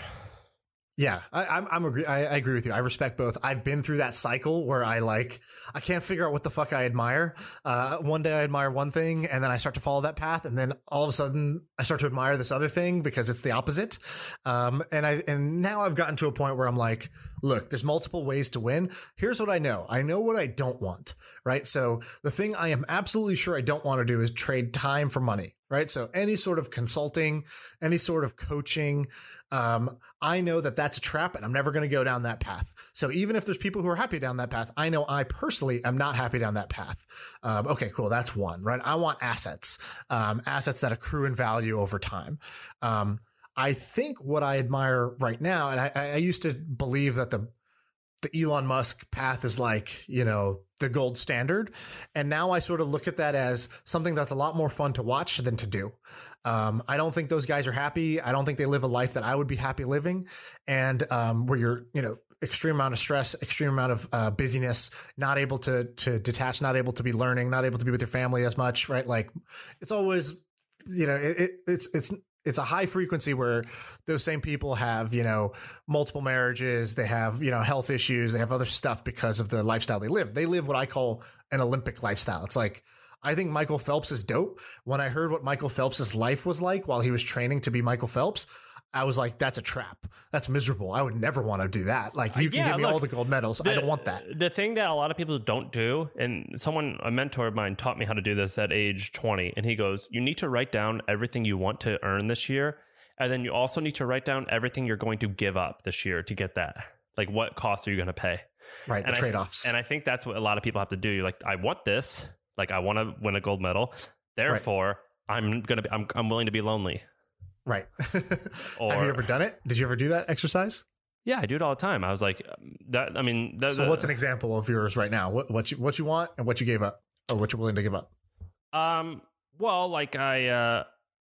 Yeah, I, I'm, I'm agree. I, I agree with you. I respect both. I've been through that cycle where I like, I can't figure out what the fuck I admire. Uh, one day I admire one thing, and then I start to follow that path, and then all of a sudden I start to admire this other thing because it's the opposite. Um, and I, and now I've gotten to a point where I'm like, look, there's multiple ways to win. Here's what I know. I know what I don't want, right? So the thing I am absolutely sure I don't want to do is trade time for money. Right. So any sort of consulting, any sort of coaching, um, I know that that's a trap and I'm never going to go down that path. So even if there's people who are happy down that path, I know I personally am not happy down that path. Um, okay, cool. That's one, right? I want assets, um, assets that accrue in value over time. Um, I think what I admire right now, and I, I used to believe that the the Elon Musk path is like, you know, the gold standard. And now I sort of look at that as something that's a lot more fun to watch than to do. Um, I don't think those guys are happy. I don't think they live a life that I would be happy living. And um, where you're, you know, extreme amount of stress, extreme amount of uh, busyness, not able to, to detach, not able to be learning, not able to be with your family as much, right? Like it's always, you know, it, it, it's, it's, It's a high frequency where those same people have, you know, multiple marriages. They have, you know, health issues. They have other stuff because of the lifestyle they live. They live what I call an Olympic lifestyle. It's like, I think Michael Phelps is dope. When I heard what Michael Phelps's life was like while he was training to be Michael Phelps, I was like, that's a trap. That's miserable. I would never want to do that. Like you can yeah, give me look, all the gold medals. The, I don't want that. The thing that a lot of people don't do, and someone, a mentor of mine taught me how to do this at age twenty. And he goes, you need to write down everything you want to earn this year. And then you also need to write down everything you're going to give up this year to get that. Like what costs are you going to pay? Right. And the I, trade-offs. And I think that's what a lot of people have to do. You're like, I want this. Like I want to win a gold medal. Therefore, right. I'm going to be, I'm, I'm willing to be lonely. Right. Or, have you ever done it? Did you ever do that exercise? Yeah, I do it all the time. I was like, that. I mean, that, so what's an example of yours right now? What what you what you want and what you gave up, or what you're willing to give up? Um. Well, like I, uh,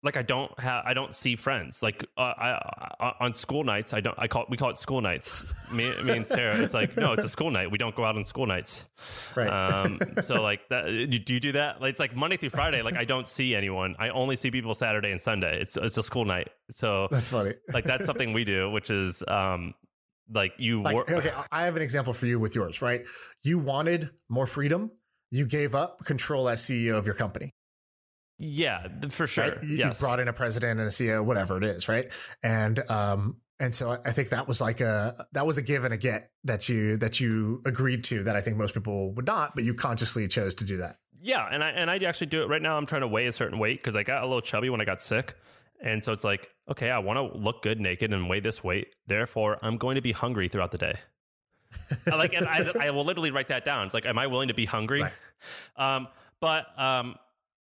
like I don't have, I don't see friends. Like uh, I, I on school nights, I don't. I call we call it school nights. Me, me and Sarah, it's like no, it's a school night. We don't go out on school nights. Right. Um, so like that, do you do that? Like, it's like Monday through Friday. Like I don't see anyone. I only see people Saturday and Sunday. It's it's a school night. So that's funny. Like that's something we do, which is um like you. Like, work. Okay, I have an example for you with yours. Right. You wanted more freedom. You gave up control as C E O of your company. Yeah, for sure. Right? You, yes. you brought in a president and a C E O, whatever it is, right? And um, and so I think that was like a that was a give and a get that you that you agreed to that I think most people would not, but you consciously chose to do that. Yeah, and I and I actually do it right now. I'm trying to weigh a certain weight because I got a little chubby when I got sick, and so it's like, okay, I want to look good naked and weigh this weight. Therefore, I'm going to be hungry throughout the day. I like, and I, I will literally write that down. It's like, am I willing to be hungry? Right. Um, but um.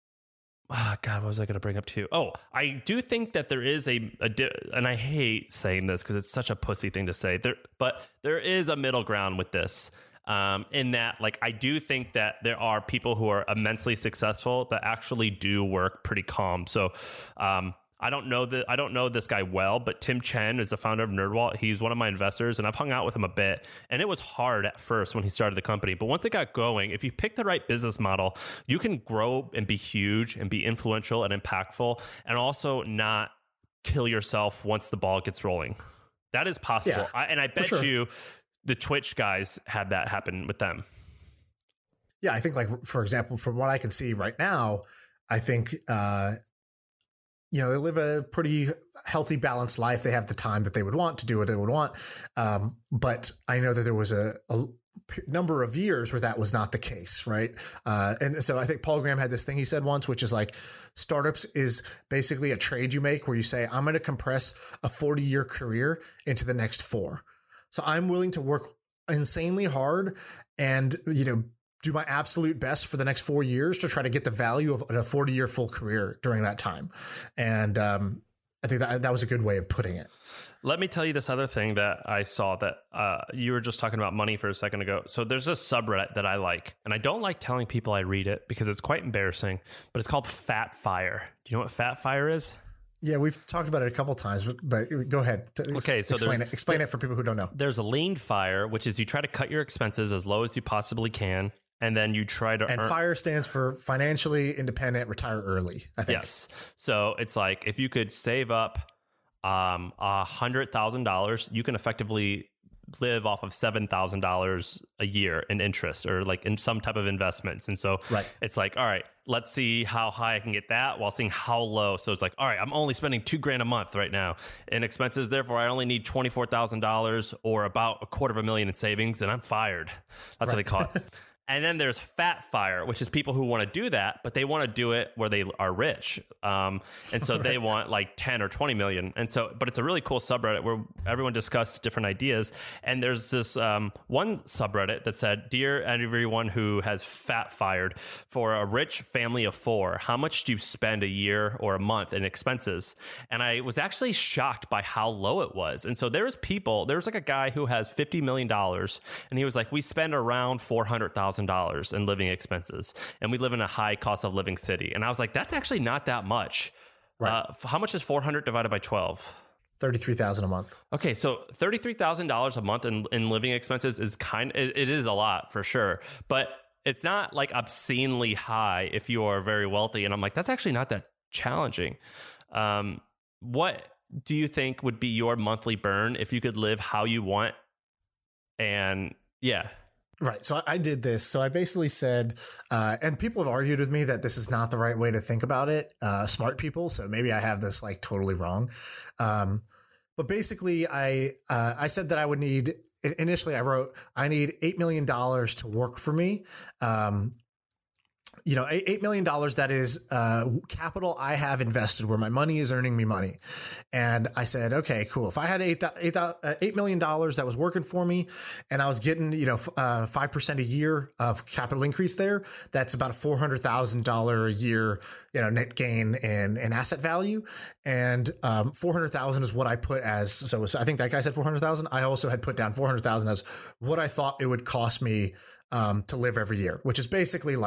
Oh, God, what was I going to bring up to you? Oh, I do think that there is a, a di- and I hate saying this because it's such a pussy thing to say, there, but there is a middle ground with this um, in that, like, I do think that there are people who are immensely successful that actually do work pretty calm. So um, I don't know that I don't know this guy well, but Tim Chen is the founder of NerdWallet. He's one of my investors, and I've hung out with him a bit. And it was hard at first when he started the company, but once it got going, if you pick the right business model, you can grow and be huge and be influential and impactful, and also not kill yourself once the ball gets rolling. That is possible, Yeah, I, and I bet sure. you the Twitch guys had that happen with them. Yeah, I think, like, for example, from what I can see right now, I think. Uh, You know, they live a pretty healthy, balanced life. They have the time that they would want to do what they would want. Um, but I know that there was a, a number of years where that was not the case, right? Uh, and so I think Paul Graham had this thing he said once, which is like, startups is basically a trade you make where you say, I'm going to compress a forty-year career into the next four. So I'm willing to work insanely hard and, you know, do my absolute best for the next four years to try to get the value of a forty year full career during that time. And um, I think that that was a good way of putting it. Let me tell you this other thing that I saw that uh, you were just talking about money for a second ago. So there's a subreddit that I like, and I don't like telling people I read it because it's quite embarrassing, but it's called Fat Fire. Do you know what Fat Fire is? Yeah, we've talked about it a couple of times, but, but go ahead. Okay, so explain it. Explain it for people who don't know. There's a lean fire, which is you try to cut your expenses as low as you possibly can. And then you try to and earn. FIRE stands for financially independent, retire early, I think. Yes. So it's like if you could save up um, one hundred thousand dollars, you can effectively live off of seven thousand dollars a year in interest or like in some type of investments. And so right. It's like, all right, let's see how high I can get that while seeing how low. So it's like, all right, I'm only spending two grand a month right now in expenses. Therefore, I only need twenty-four thousand dollars or about a quarter of a million in savings, and I'm fired. That's right. What they call it. And then there's Fat Fire, which is people who want to do that, but they want to do it where they are rich. Um, and so they want like ten or twenty million. And so, but it's a really cool subreddit where everyone discusses different ideas. And there's this um, one subreddit that said, Dear everyone who has fat fired, for a rich family of four, how much do you spend a year or a month in expenses? And I was actually shocked by how low it was. And so there's people, there's like a guy who has fifty million dollars, and he was like, we spend around four hundred thousand dollars in living expenses, and we live in a high cost of living city. And I was like, that's actually not that much. Right. Uh, how much is four hundred divided by twelve? thirty-three thousand dollars a month. Okay, so thirty-three thousand dollars a month in, in living expenses is kind it, it is a lot for sure, but it's not like obscenely high if you are very wealthy. And I'm like, that's actually not that challenging. Um, what do you think would be your monthly burn if you could live how you want? And yeah. Right. So I did this. So I basically said, uh, and people have argued with me that this is not the right way to think about it. Uh, smart people. So maybe I have this like totally wrong. Um, but basically I, uh, I said that I would need, initially I wrote, I need eight million dollars to work for me. Um, you know, eight million dollars, that is uh, capital I have invested where my money is earning me money. And I said, okay, cool. If I had eight, eight, eight million dollars that was working for me and I was getting, you know, uh, five percent a year of capital increase there, that's about a four hundred thousand dollars a year, you know, net gain in, in asset value. And um, four hundred thousand is what I put as, so I think that guy said four hundred thousand. I also had put down four hundred thousand as what I thought it would cost me um, to live every year, which is basically like,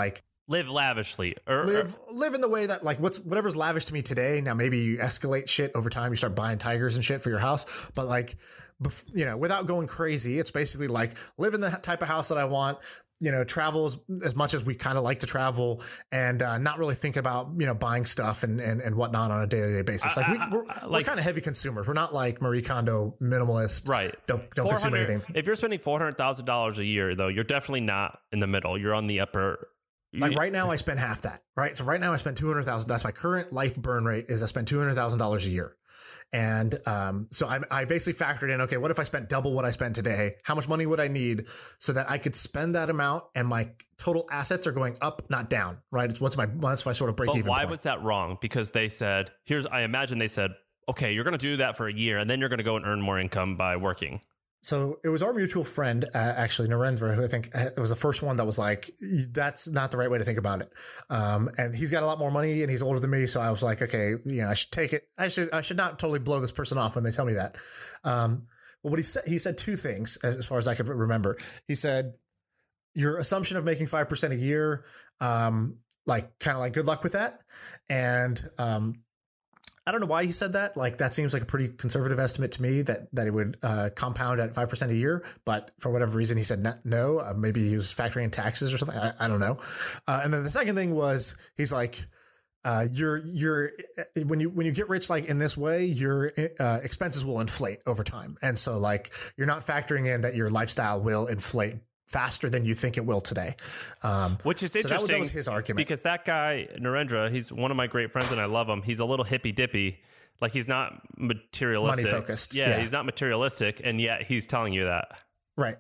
live lavishly or live live in the way that like what's whatever's lavish to me today. Now maybe you escalate shit over time. You start buying tigers and shit for your house, but like, bef- you know, without going crazy, it's basically like live in the type of house that I want. You know, travel as, as much as we kind of like to travel, and uh, not really think about you know buying stuff and and, and whatnot on a day to day basis. Like we, we're, I, I, we're like, kind of heavy consumers. We're not like Marie Kondo minimalist. Right. Don't don't consume anything. If you're spending four hundred thousand dollars a year, though, you're definitely not in the middle. You're on the upper. Like right now, I spend half that. Right. So right now, I spend two hundred thousand. That's my current life burn rate. Is I spend two hundred thousand dollars a year. And um, so I, I basically factored in, okay, what if I spent double what I spend today? How much money would I need so that I could spend that amount and my total assets are going up, not down, right? It's what's my, what's my sort of break but even why point. was that wrong? Because they said, here's, I imagine they said, okay, you're going to do that for a year and then you're going to go and earn more income by working. So it was our mutual friend, uh, actually, Narendra, who I think was the first one that was like, that's not the right way to think about it. Um, and he's got a lot more money and he's older than me. So I was like, okay, you know, I should take it. I should, I should not totally blow this person off when they tell me that. Um, but what he said, he said two things as far as I could remember. He said, your assumption of making five percent a year, um, like kind of like good luck with that. And, um, I don't know why he said that. Like that seems like a pretty conservative estimate to me that that it would uh, compound at five percent a year. But for whatever reason, he said no. Uh, maybe he was factoring in taxes or something. I, I don't know. Uh, and then the second thing was he's like, uh, you're you're when you when you get rich like in this way, your uh, expenses will inflate over time, and so like you're not factoring in that your lifestyle will inflate faster than you think it will today. Um, Which is so interesting. that was, that was his argument. Because that guy, Narendra, he's one of my great friends and I love him. He's a little hippy dippy. Like he's not materialistic. Money focused. Yeah, Yeah. he's not materialistic. And yet he's telling you that. Right.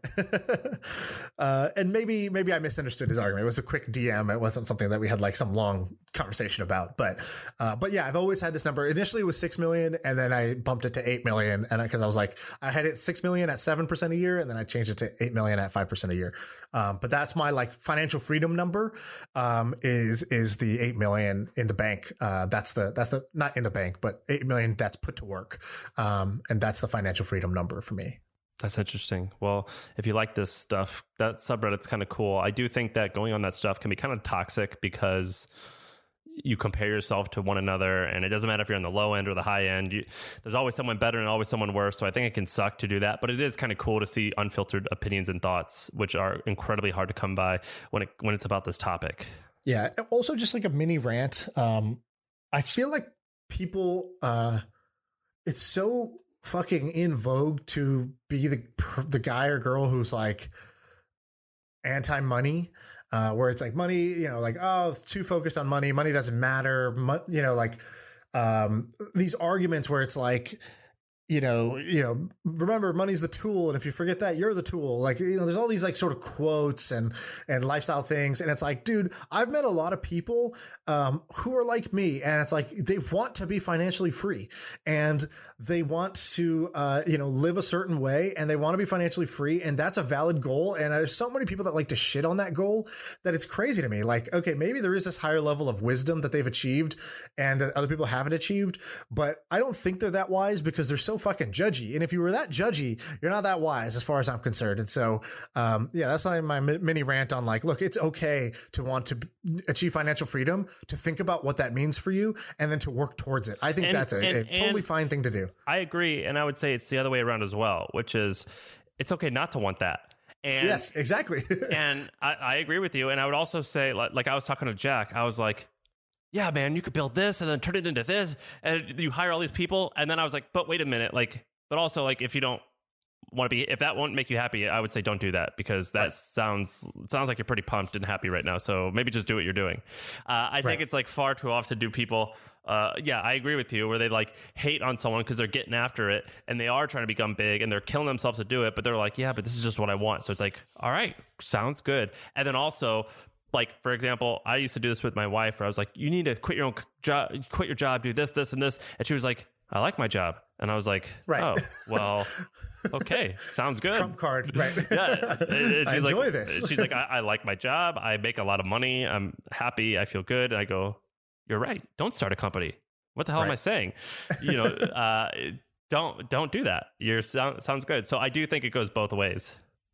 uh, and maybe, maybe I misunderstood his argument. It was a quick D M. It wasn't something that we had like some long conversation about, but, uh, but yeah, I've always had this number. Initially it was six million and then I bumped it to eight million. And I, cause I was like, I had it six million at seven percent a year. And then I changed it to eight million at five percent a year. Um, but that's my like financial freedom number, um, is, is the eight million in the bank. Uh, that's the, that's the, not in the bank, but eight million that's put to work. Um, and that's the financial freedom number for me. That's interesting. Well, if you like this stuff, that subreddit's kind of cool. I do think that going on that stuff can be kind of toxic because you compare yourself to one another and it doesn't matter if you're on the low end or the high end. You, there's always someone better and always someone worse. So I think it can suck to do that, but it is kind of cool to see unfiltered opinions and thoughts, which are incredibly hard to come by when it, when it's about this topic. Yeah. Also just like a mini rant. Um, I feel like people, uh, it's so fucking in vogue to be the the guy or girl who's like anti-money, uh, where it's like money, you know, like, oh, it's too focused on money. Money doesn't matter. Mo- you know, like um, these arguments where it's like, you know, you know, remember money's the tool. And if you forget that, you're the tool. Like, you know, there's all these like sort of quotes and, and lifestyle things. And it's like, dude, I've met a lot of people um, who are like me. And it's like, they want to be financially free and they want to, uh, you know, live a certain way and they want to be financially free. And that's a valid goal. And there's so many people that like to shit on that goal that it's crazy to me. Like, okay, maybe there is this higher level of wisdom that they've achieved and that other people haven't achieved, but I don't think they're that wise because they're so fucking judgy. And if you were that judgy, you're not that wise as far as I'm concerned. And so, um, yeah, that's like my mini rant on like, look, it's okay to want to achieve financial freedom, to think about what that means for you and then to work towards it. I think And- that's a, and- a totally and- fine thing to do. I agree. And I would say it's the other way around as well, which is it's okay not to want that. And Yes, exactly. and I, I agree with you. And I would also say, like, like I was talking to Jack, I was like, yeah, man, you could build this and then turn it into this. And you hire all these people. And then I was like, but wait a minute. Like, but also like, if you don't want to be, if that won't make you happy, I would say don't do that because that right. sounds, sounds like you're pretty pumped and happy right now. So maybe just do what you're doing. Uh, I right. think it's like far too often do people, uh, yeah, I agree with you where they like hate on someone because they're getting after it and they are trying to become big and they're killing themselves to do it. But they're like, yeah, but this is just what I want. So it's like, all right, sounds good. And then also, like, for example, I used to do this with my wife where I was like, you need to quit your own job, quit your job, do this, this, and this. And she was like, I like my job. And I was like, right. oh, well, okay, sounds good. Trump card, right. yeah. And I she's enjoy like, this. She's like, I, I like my job. I make a lot of money. I'm happy. I feel good. And I go, you're right. Don't start a company. What the hell right. am I saying? You know, uh, don't don't do that. You're sound, sounds good. So I do think it goes both ways.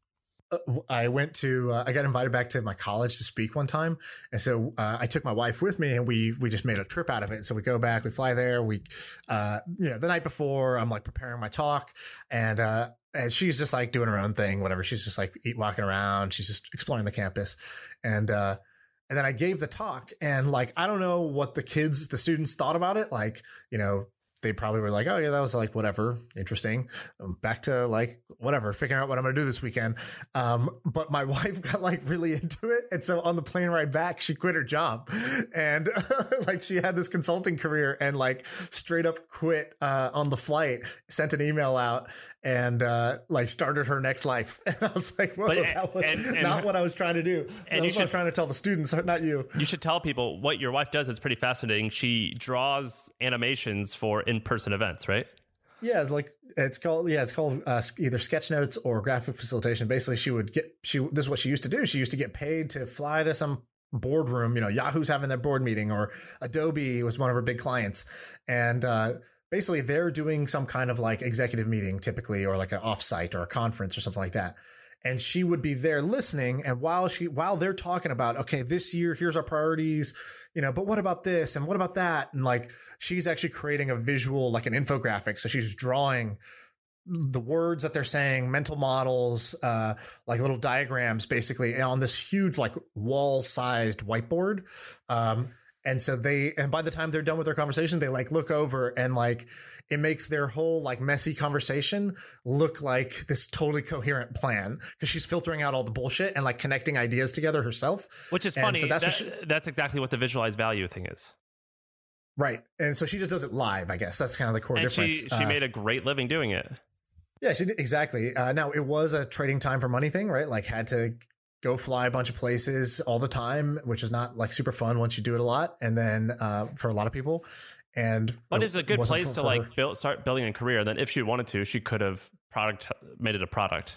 I went to, uh, I got invited back to my college to speak one time. And so uh, I took my wife with me and we, we just made a trip out of it. So we go back, we fly there. We, uh, you know, the night before I'm like preparing my talk and, uh, and she's just like doing her own thing, whatever. She's just like eat, walking around. She's just exploring the campus. And, uh, and then I gave the talk and like, I don't know what the kids, the students thought about it. Like, you know, they probably were like, oh yeah, that was like, whatever, interesting. Um, back to like, whatever, figuring out what I'm going to do this weekend. Um, but my wife got like really into it. And so on the plane ride back, she quit her job and like she had this consulting career and like straight up quit uh, on the flight, sent an email out and uh, like started her next life. And I was like, whoa, but, that was and, and, not what I was trying to do. And that's what I was trying to tell the students, not you. You should tell people what your wife does. It's pretty fascinating. She draws animations for in-person events, right? Yeah, it's like it's called. Yeah, it's called uh, either sketch notes or graphic facilitation. Basically, she would get. She this is what she used to do. She used to get paid to fly to some boardroom. You know, Yahoo's having their board meeting, or Adobe was one of her big clients, and uh, basically they're doing some kind of like executive meeting, typically, or like an offsite or a conference or something like that. And she would be there listening. And while she, while they're talking about, okay, this year, here's our priorities, you know, but what about this? And what about that? And like, she's actually creating a visual, like an infographic. So she's drawing the words that they're saying, mental models, uh, like little diagrams, basically on this huge, like wall sized whiteboard. Um, And so they, and by the time they're done with their conversation, they like look over and like, it makes their whole like messy conversation look like this totally coherent plan because she's filtering out all the bullshit and like connecting ideas together herself. Which is and funny. So that's, that, she, that's exactly what the visualized value thing is. Right. And so she just does it live, I guess. That's kind of the core and difference. She, she uh, made a great living doing it. Yeah, she did. Exactly. Uh, now it was a trading time for money thing, right? Like had to go fly a bunch of places all the time, which is not like super fun once you do it a lot. And then uh, for a lot of people. And but it's a good place to like build, start building a career. Then if she wanted to, she could have product made it a product.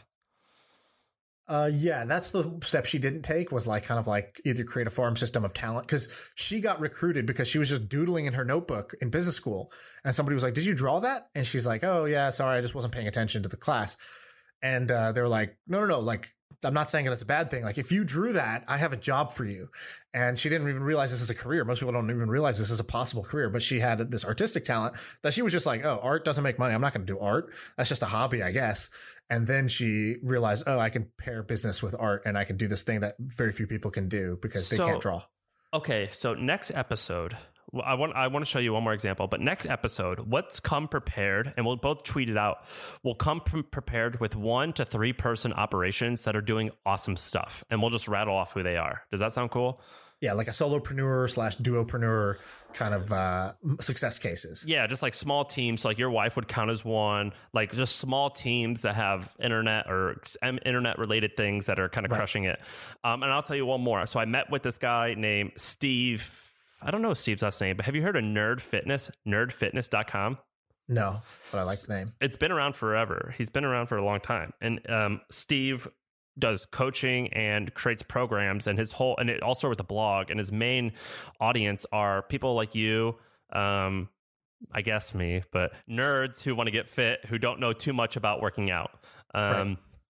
Uh, yeah, that's the step she didn't take was like kind of like either create a farm system of talent because she got recruited because she was just doodling in her notebook in business school. And somebody was like, did you draw that? And she's like, oh yeah, sorry. I just wasn't paying attention to the class. And uh, they were like, no, no, no. Like, I'm not saying that it's a bad thing. Like if you drew that, I have a job for you. And she didn't even realize this is a career. Most people don't even realize this is a possible career, but she had this artistic talent that she was just like, oh, art doesn't make money. I'm not going to do art. That's just a hobby, I guess. And then she realized, oh, I can pair business with art and I can do this thing that very few people can do because they so, can't draw. Okay. So next episode, well, I want I want to show you one more example, but next episode, let's come prepared, and we'll both tweet it out. We'll come pre- prepared with one to three person operations that are doing awesome stuff, and we'll just rattle off who they are. Does that sound cool? Yeah, like a solopreneur slash duopreneur kind of uh, success cases. Yeah, just like small teams. Like your wife would count as one. Like just small teams that have internet or internet related things that are kind of right. crushing it. Um, and I'll tell you one more. So I met with this guy named Steve. I don't know Steve's last name, but have you heard of Nerd Fitness? nerd fitness dot com? No, but I like the name. It's been around forever. He's been around for a long time. And um, Steve does coaching and creates programs, and his whole, and it also with a blog, and his main audience are people like you, um, I guess me, but nerds who want to get fit, who don't know too much about working out. Um, right.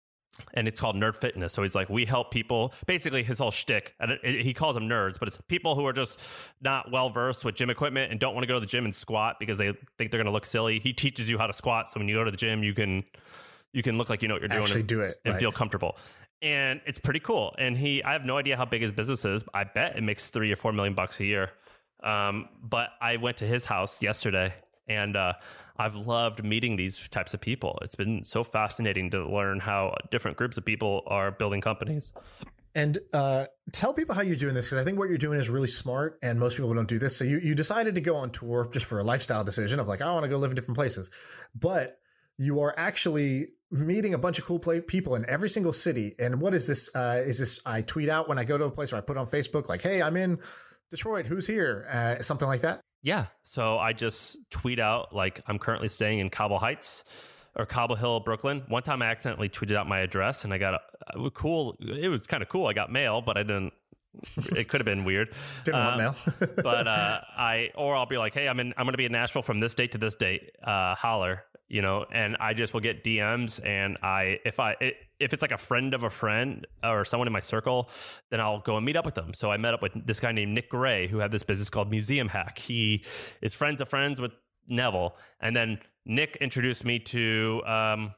And it's called Nerd Fitness. So he's like, we help people. Basically, his whole shtick, and it, it, he calls them nerds, but it's people who are just not well versed with gym equipment and don't want to go to the gym and squat because they think they're going to look silly. He teaches you how to squat, so when you go to the gym, you can you can look like you know what you're doing. Actually, and, do it and right. feel comfortable. And it's pretty cool. And he, I have no idea how big his business is. I bet it makes three or four million bucks a year. Um, but I went to his house yesterday. And uh, I've loved meeting these types of people. It's been so fascinating to learn how different groups of people are building companies. And uh, tell people how you're doing this, because I think what you're doing is really smart, and most people don't do this. So you, you decided to go on tour just for a lifestyle decision of like, I want to go live in different places. But you are actually meeting a bunch of cool play- people in every single city. And what is this? Uh, is this I tweet out when I go to a place, or I put on Facebook like, hey, I'm in Detroit. Who's here? Uh, something like that. Yeah. So I just tweet out like I'm currently staying in Cobble Heights or Cobble Hill, Brooklyn. One time I accidentally tweeted out my address and I got a, a cool. It was kind of cool. I got mail, but I didn't. It could have been weird. Didn't um, want mail. but uh, I or I'll be like, hey, I'm in. I'm going to be in Nashville from this date to this date. Uh, holler. you know, and I just will get D Ms, and I if I it, if it's like a friend of a friend or someone in my circle, then I'll go and meet up with them. So I met up with this guy named Nick Gray, who had this business called Museum Hack. He is friends of friends with Neville, and then Nick introduced me to um,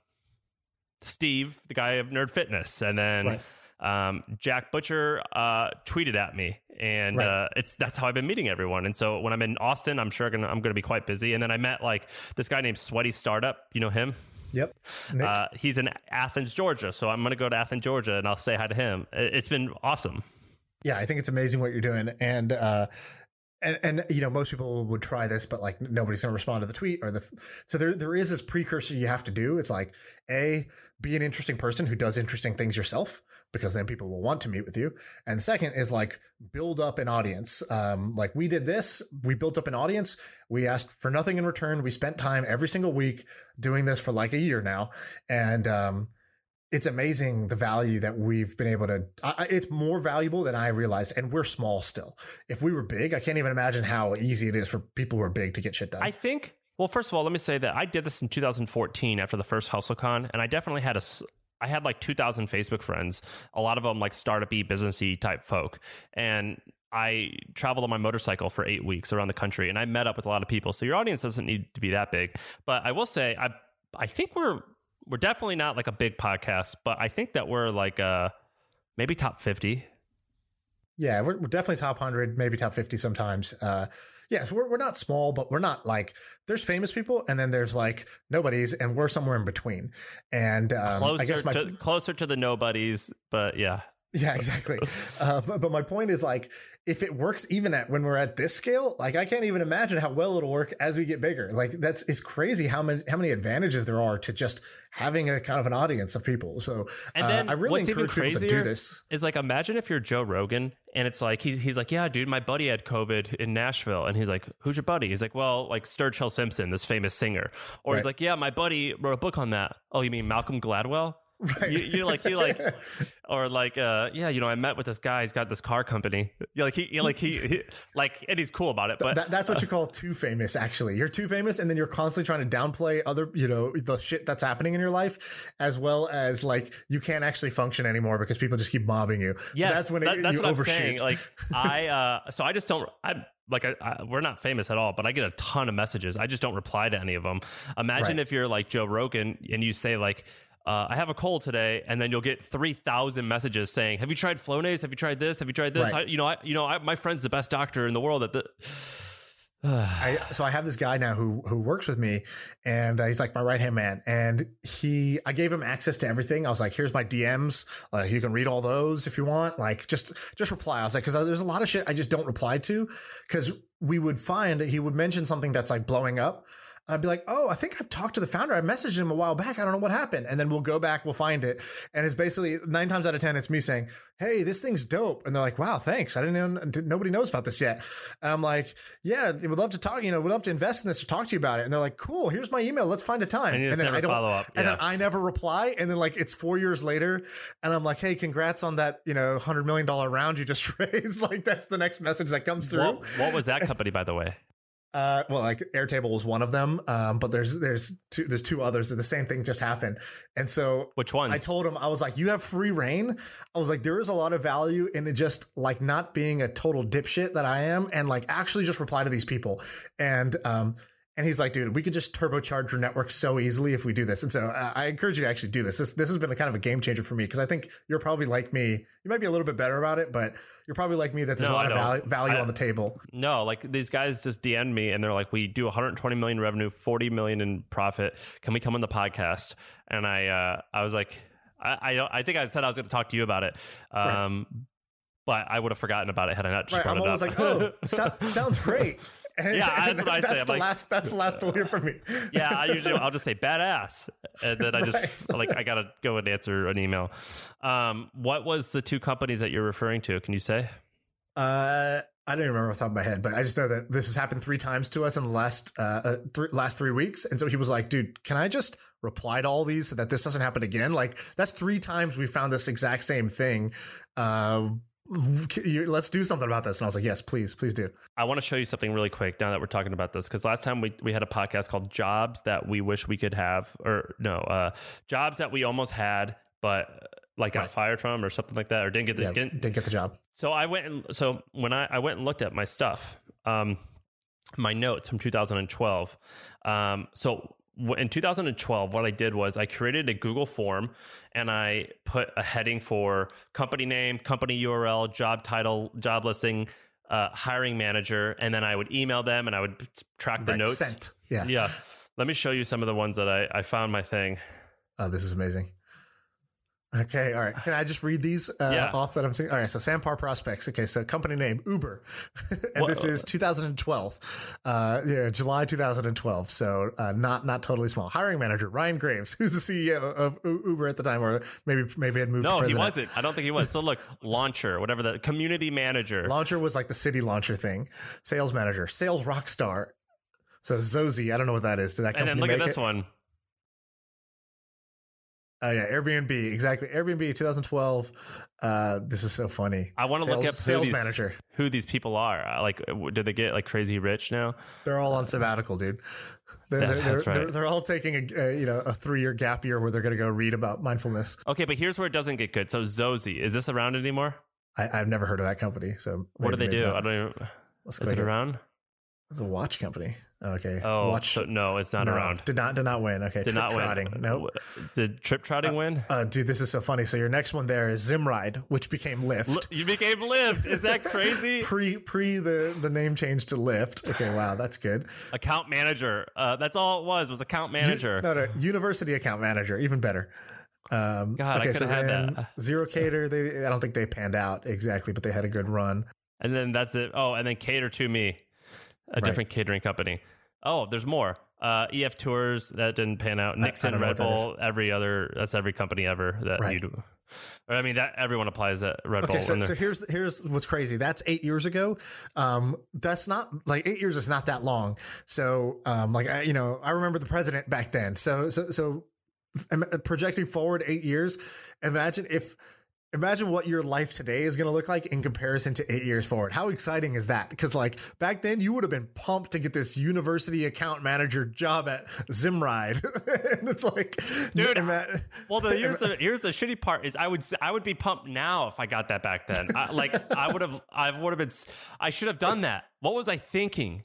Steve, the guy of Nerd Fitness, and then right. um, Jack Butcher uh, tweeted at me, and right. uh, it's that's how I've been meeting everyone. And so when I'm in Austin, I'm sure gonna, I'm going to be quite busy. And then I met like this guy named Sweaty Startup. You know him? Yep. Uh, he's in Athens, Georgia. So I'm going to go to Athens, Georgia, and I'll say hi to him. It's been awesome. Yeah, I think it's amazing what you're doing, and. Uh, And, and, you know, most people would try this, but like nobody's going to respond to the tweet or the. So there, there is this precursor you have to do. It's like, A, be an interesting person who does interesting things yourself, because then people will want to meet with you. And second is like build up an audience. Um, like we did this, we built up an audience. We asked for nothing in return. We spent time every single week doing this for like a year now. And, um, it's amazing the value that we've been able to, I, it's more valuable than I realized. And we're small still. If we were big, I can't even imagine how easy it is for people who are big to get shit done. I think, well, first of all, let me say that I did this in two thousand fourteen after the first HustleCon. And I definitely had a, I had like two thousand Facebook friends, a lot of them like startup-y, businessy type folk. And I traveled on my motorcycle for eight weeks around the country, and I met up with a lot of people. So your audience doesn't need to be that big. But I will say, I, I think we're, We're definitely not like a big podcast, but I think that we're like uh, maybe top fifty. Yeah, we're, we're definitely top one hundred, maybe top fifty sometimes. Uh, yes, we're, we're not small, but we're not like, there's famous people and then there's like nobodies, and we're somewhere in between. And um, closer, I guess my, to, closer to the nobodies, but yeah. Yeah, exactly. uh, but, but my point is like, if it works even at when we're at this scale, like I can't even imagine how well it'll work as we get bigger. Like that's it's crazy how many how many advantages there are to just having a kind of an audience of people. So and then uh, I really what's encourage even people to do this. Is like, imagine if you're Joe Rogan and it's like he's he's like, yeah, dude, my buddy had COVID in Nashville, and he's like, who's your buddy? He's like, well, like Sturgill Simpson, this famous singer, or right. he's like, yeah, my buddy wrote a book on that. Oh, you mean Malcolm Gladwell? Right. You, you're like, you like, or like, uh, yeah, you know, I met with this guy. He's got this car company. You're like, he, you're like, he, he, like, and he's cool about it. But that, that's what you call too famous. Actually, you're too famous, and then you're constantly trying to downplay other, you know, the shit that's happening in your life, as well as like you can't actually function anymore because people just keep mobbing you. Yes, so that's when that, it, that's you what overshoot. I'm saying. Like, I, uh, so I just don't. I like, I, I, we're not famous at all, but I get a ton of messages. I just don't reply to any of them. Imagine right. if you're like Joe Rogan and you say like, Uh, I have a cold today, and then you'll get three thousand messages saying, "Have you tried Flonase? Have you tried this? Have you tried this?" Right. I, you know, I, you know, I, my friend's the best doctor in the world at the. I, so I have this guy now who who works with me, and uh, he's like my right hand man. And he, I gave him access to everything. I was like, "Here's my D Ms. Like, you can read all those if you want. Like, just just reply." I was like, because there's a lot of shit I just don't reply to, because we would find that he would mention something that's like blowing up. I'd be like, oh, I think I've talked to the founder. I messaged him a while back. I don't know what happened. And then we'll go back, we'll find it. And it's basically nine times out of ten, it's me saying, hey, this thing's dope. And they're like, wow, thanks. I didn't know, nobody knows about this yet. And I'm like, yeah, we'd love to talk, you know, we'd love to invest in this or talk to you about it. And they're like, cool, here's my email. Let's find a time. And, and then I don't follow up. Yeah. And then I never reply. And then like, it's four years later. And I'm like, hey, congrats on that, you know, one hundred million dollars round you just raised. Like that's the next message that comes through. What, what was that company, by the way? Uh, well, like Airtable was one of them, um, but there's there's two there's two others that the same thing just happened, and so which ones? I told him I was like, you have free reign. I was like, there is a lot of value in it just like not being a total dipshit that I am, and like actually just reply to these people, and um. And he's like, dude, we could just turbocharge your network so easily if we do this. And so uh, I encourage you to actually do this. This this has been a kind of a game changer for me, because I think you're probably like me. You might be a little bit better about it, but you're probably like me that there's no, a lot I of value, value I, on the table. No, like these guys just D M'd me and they're like, we do one hundred twenty million revenue, forty million in profit. Can we come on the podcast? And I uh, I was like, I, I I think I said I was going to talk to you about it. Um, right. But I would have forgotten about it had I not just right. brought I'm it always up. like, oh, so, sounds great. And, yeah, that's what I that's say. The like, last, that's the last to hear from me. Yeah, I usually I'll just say badass, and then I just right. like I gotta go and answer an email. Um, what was the two companies that you're referring to? Can you say? Uh, I don't remember off the top of my head, but I just know that this has happened three times to us in the last uh, uh th- last three weeks, and so he was like, "Dude, can I just reply to all these so that this doesn't happen again?" Like that's three times we found this exact same thing. Uh, you, let's do something about this. And I was like, yes, please, please do. I want to show you something really quick now that we're talking about this, because last time we, we had a podcast called Jobs That We Wish We Could Have, or no, uh, Jobs That We Almost Had, but like got right. fired from or something like that, or didn't get the, yeah, didn't, didn't get the job. So I went and so when I, I went and looked at my stuff, um, my notes from two thousand twelve. Um, so in two thousand twelve, what I did was I created a Google form and I put a heading for company name, company U R L, job title, job listing, uh, hiring manager. And then I would email them and I would track the right, notes. Sent. Yeah. Yeah. Let me show you some of the ones that I, I found my thing. Oh, this is amazing. Okay, all right. Can I just read these uh, yeah. off that I'm seeing? All right, so Sampar Prospects. Okay, so company name, Uber. and what? This is two thousand twelve. Uh, yeah, July two thousand twelve. So uh, not not totally small. Hiring manager, Ryan Graves, who's the C E O of Uber at the time, or maybe maybe had moved no, to president. he wasn't. I don't think he was. So look, Launcher, whatever the community manager. Launcher was like the city launcher thing. Sales manager, sales rock star. So Zozy, I don't know what that is. Did that company And then look at this it? one. Oh yeah, Airbnb, exactly. Airbnb twenty twelve. Uh, this is so funny. I want to look up sales who these, manager. who these people are. Like, did they get like crazy rich now? They're all on sabbatical, dude. They're, Yeah, they're, that's they're, right. they're, they're all taking a uh, you know a three year gap year where they're going to go read about mindfulness. Okay, but here's where it doesn't get good. So Zozy, is this around anymore? I, I've never heard of that company. So What do maybe, they do? maybe I don't even. Let's Is it click around? It's a watch company. Okay. Oh, watch. so no, it's not no, around. Did not did not win. Okay. Did Trip not trotting. win. No. Did Trip Trotting uh, win? Uh, dude, this is so funny. So your next one there is Zimride, which became Lyft. L- you became Lyft. Is that crazy? pre pre the the name change to Lyft. Okay, wow, that's good. Account manager. Uh, that's all it was. Was account manager. U- no, no, university account manager. Even better. Um, God, okay, I could so have had then that. Zero Cater. They I don't think they panned out exactly, but they had a good run. And then that's it. Oh, and then Cater to Me, a Right. different catering company. Oh, there's more. Uh, E F Tours, that didn't pan out. Nixon, don't know Red what that Bull, every other, that's every company ever that Right. you do. Or, I mean, that everyone applies that Red Okay, Bull. so, in there. so here's here's what's crazy. That's eight years ago. Um, that's not like eight years is not that long. So, um, like I, you know, I remember the president back then. So, so, so, um, projecting forward eight years, imagine if. Imagine what your life today is going to look like in comparison to eight years forward. How exciting is that? Because like back then you would have been pumped to get this university account manager job at Zimride. And it's like, Dude, ima- well, the, here's the here's the shitty part is I would I would be pumped now if I got that back then. I, like I would have I would have been I should have done that. What was I thinking?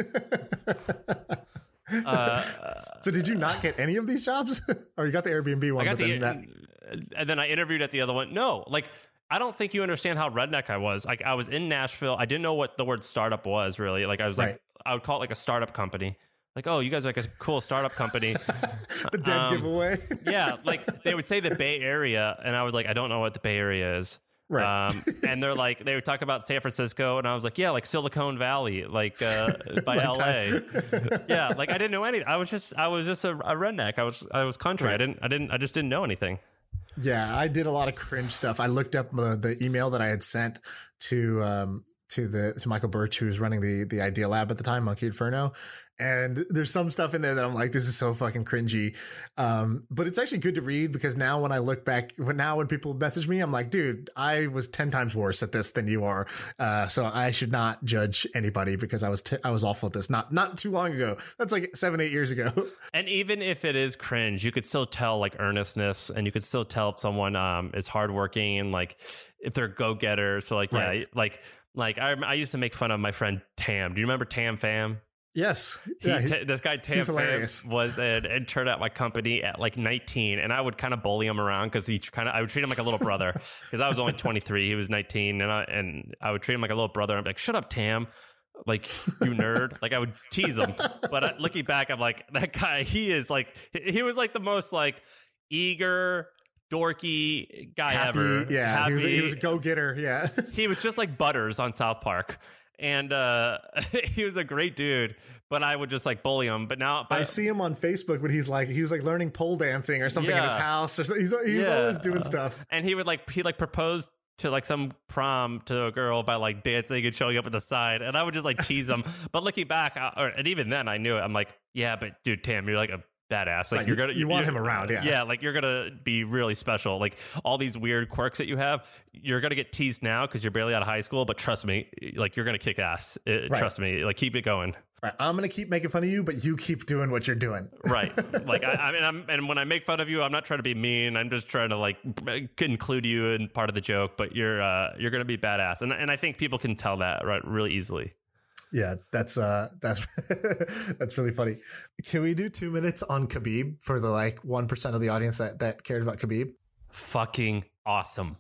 Uh, so did you not get any of these jobs? Or you got the Airbnb one? I got but the, then that- and then I interviewed at the other one. No, like I don't think you understand how redneck I was. Like I was in Nashville. I didn't know what the word startup was really. Like I was Right. like I would call it like a startup company. Like, oh, you guys are like a cool startup company. the dead Um, giveaway. Yeah, like they would say the Bay Area, and I was like, I don't know what the Bay Area is. Right. Um, and they're like, they would talk about San Francisco, and I was like, yeah, like Silicon Valley, like uh, by Like L A. Yeah, like I didn't know any. I was just, I was just a, a redneck. I was, I was country. Right. I didn't, I didn't, I just didn't know anything. Yeah, I did a lot of cringe stuff. I looked up uh, the email that I had sent to um, to the to Michael Birch, who was running the the Idea Lab at the time, Monkey Inferno. And there's some stuff in there that I'm like, this is so fucking cringy. Um, but it's actually good to read because now when I look back, when now when people message me, I'm like, dude, I was ten times worse at this than you are. Uh, so I should not judge anybody because I was t- I was awful at this. Not not too long ago. That's like seven eight years ago. And even if it is cringe, you could still tell like earnestness, and you could still tell if someone um is hardworking and like if they're go getters. So like Right. yeah, like like I I used to make fun of my friend Tam. Do you remember Tam Fam? Yes. He, Yeah, he- t- this guy Tam he's Pham hilarious. was an intern at my company at like nineteen, and I would kind of bully him around because he kind of I would treat him like a little brother because I was only twenty-three, he was nineteen, and I and I would treat him like a little brother. I'm like, shut up, Tam, like you nerd. Like I would tease him, but I, looking back, I'm like, that guy. He is like he was like the most like eager, dorky guy happy, ever. yeah. He was, a, he Happy. was a go-getter. Yeah. He was just like Butters on South Park. And uh, he was a great dude, but I would just like bully him. But now but, I see him on Facebook when he's like he was like learning pole dancing or something in his Yeah. house or something. He's, he was Yeah. always doing stuff. and he would like he like proposed to like some prom to a girl by like dancing and showing up at the side, and I would just like tease him. But looking back, I, or, and even then I knew it. I'm like, yeah, but dude, Tam, you're like a badass. Like Right, you're you- gonna you want you're- him around, yeah. Yeah, like you're gonna be really special. Like all these weird quirks that you have, you're gonna get teased now because you're barely out of high school. But trust me, like you're gonna kick ass. It, Right. Trust me, like keep it going. Right. I'm gonna keep making fun of you, but you keep doing what you're doing. Right. Like I, I mean, I'm, and when I make fun of you, I'm not trying to be mean. I'm just trying to like include you in part of the joke. But you're uh, you're gonna be badass, and and I think people can tell that right really easily. Yeah, that's uh that's that's really funny. Can we do two minutes on Khabib for the like one percent of the audience that, that cared about Khabib? Fucking awesome.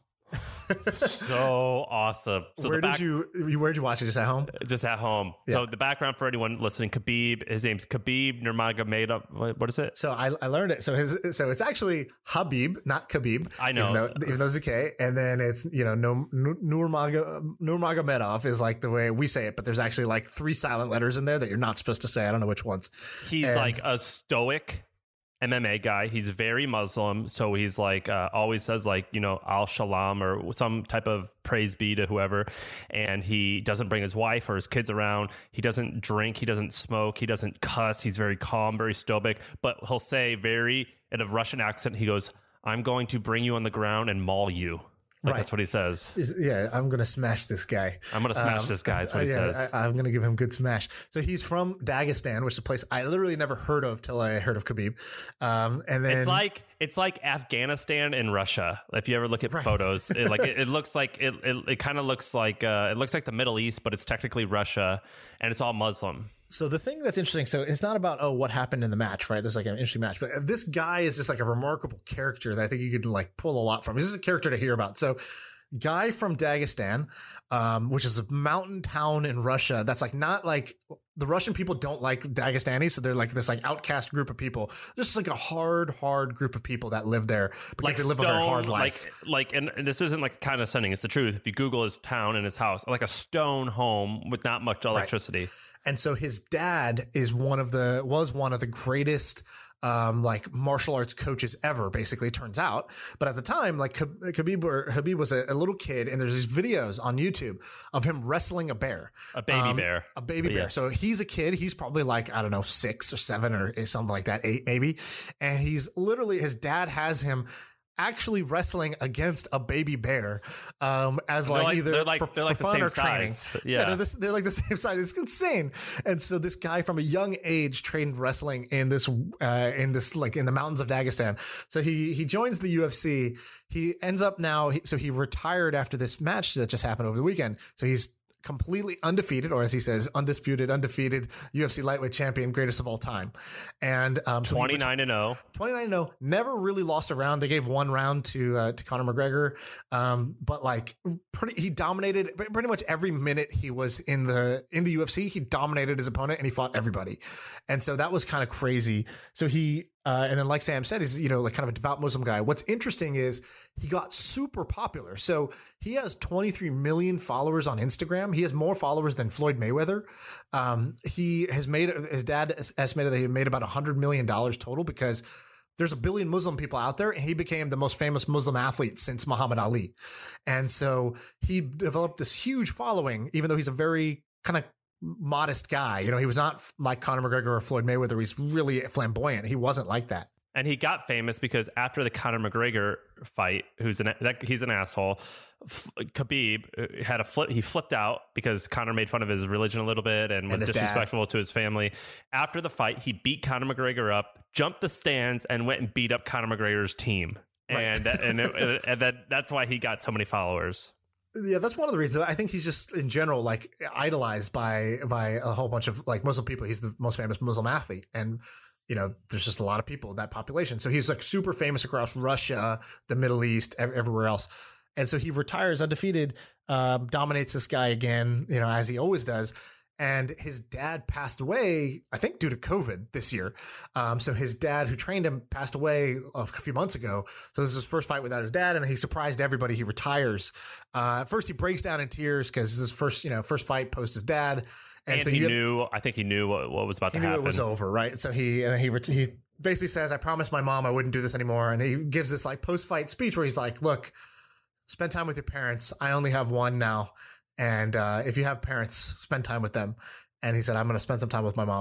So awesome. So Where the back, did you you where'd you watch it? Just at home? just at home. Yeah. So the background for anyone listening, Khabib, his name's Khabib Nurmagomedov. What, what is it? So I, I learned it. So his so it's actually Habib, not Khabib. I know. even though, even though it's a K. And then it's you know no Nurmago- Nurmagomedov is like the way we say it, but there's actually like three silent letters in there that you're not supposed to say. I don't know which ones. He's And- like a stoic M M A guy. He's very Muslim, so he's like uh, always says like you know al shalom or some type of praise be to whoever. And he doesn't bring his wife or his kids around. He doesn't drink. He doesn't smoke. He doesn't cuss. He's very calm, very stoic. But he'll say very in a Russian accent. He goes, "I'm going to bring you on the ground and maul you." Like Right. that's what he says. Is- Yeah, I'm gonna smash this guy. I'm gonna smash Um, this guy. Is what he yeah, says. I, I'm gonna give him good smash. So he's from Dagestan, which is a place I literally never heard of till I heard of Khabib. Um, and then It's like it's like Afghanistan and Russia. If you ever look at Right. photos, it, like it, it looks like it. It, it kind of looks like uh, it looks like the Middle East, but it's technically Russia, and it's all Muslim. So the thing that's interesting, so it's not about, oh, what happened in the match, right? This is like an interesting match, but this guy is just like a remarkable character that I think you could like pull a lot from. This is a character to hear about. So guy from Dagestan, um, which is a mountain town in Russia. That's like not like the Russian people don't like Dagestanis. So they're like this like outcast group of people, just like a hard, hard group of people that live there because they live a very hard life. Like, like, and, and this isn't like condescending. It's the truth. If you Google his town and his house, like a stone home with not much electricity. And so his dad is one of the was one of the greatest um, like martial arts coaches ever, basically, it turns out. But at the time, like Khabib or Habib was a, a little kid, and there's these videos on YouTube of him wrestling a bear, A baby Um, bear. a baby But bear. yeah. So he's a kid. He's probably like, I don't know, six or seven or something like that, eight maybe. And he's literally, his dad has him actually wrestling against a baby bear um as They're like, like- either they're like- for, they're like for the fun same or training. size. Yeah. they're, this, they're like the same size. It's insane. And so this guy from a young age trained wrestling in this uh in this like in the mountains of Dagestan. So he he joins the U F C. He ends up now he, so he retired after this match that just happened over the weekend. So he's completely undefeated, or as he says, undisputed, undefeated U F C lightweight champion, greatest of all time. And um, so he twenty-nine and oh. twenty-nine and oh, never really lost a round. They gave one round to uh, to Conor McGregor, um, but like pretty, he dominated pretty much every minute he was in the in the U F C. He dominated his opponent and he fought everybody, and so that was kind of crazy. So he. Uh, and then, like Sam said, he's, you know, like kind of a devout Muslim guy. What's interesting is he got super popular. So he has twenty-three million followers on Instagram. He has more followers than Floyd Mayweather. Um, he has made, his dad estimated that he made about one hundred million dollars total because there's a billion Muslim people out there, and he became the most famous Muslim athlete since Muhammad Ali. And so he developed this huge following, even though he's a very kind of modest guy. You know, he was not like Conor McGregor or Floyd Mayweather. He's really flamboyant. He wasn't like that. And he got famous because after the Conor McGregor fight, who's an that, he's an asshole, F- Khabib had a flip. He flipped out because Conor made fun of his religion a little bit and was his dad. disrespectful to his family. After the fight, he beat Conor McGregor up, jumped the stands, and went and beat up Conor McGregor's team. Right. And and it, and that that's why he got so many followers. Yeah, that's one of the reasons. I think he's just in general like idolized by by a whole bunch of like Muslim people. He's the most famous Muslim athlete, and you know, there's just a lot of people in that population. So he's like super famous across Russia, the Middle East, ev- everywhere else. And so he retires undefeated, um, dominates this guy again, you know, as he always does. And his dad passed away, I think, due to COVID this year. Um, so his dad, who trained him, passed away a few months ago. So this is his first fight without his dad, and he surprised everybody. He retires. Uh, at first, he breaks down in tears because this is his first, you know, first fight post his dad. And, And, so he you- knew, I think he knew what, what was about he to knew happen. it was over, right? So he and he ret- he basically says, "I promised my mom I wouldn't do this anymore." And he gives this like post fight speech where he's like, "Look, spend time with your parents. I only have one now, and uh, if you have parents, spend time with them." And he said, "I'm going to spend some time with my mom.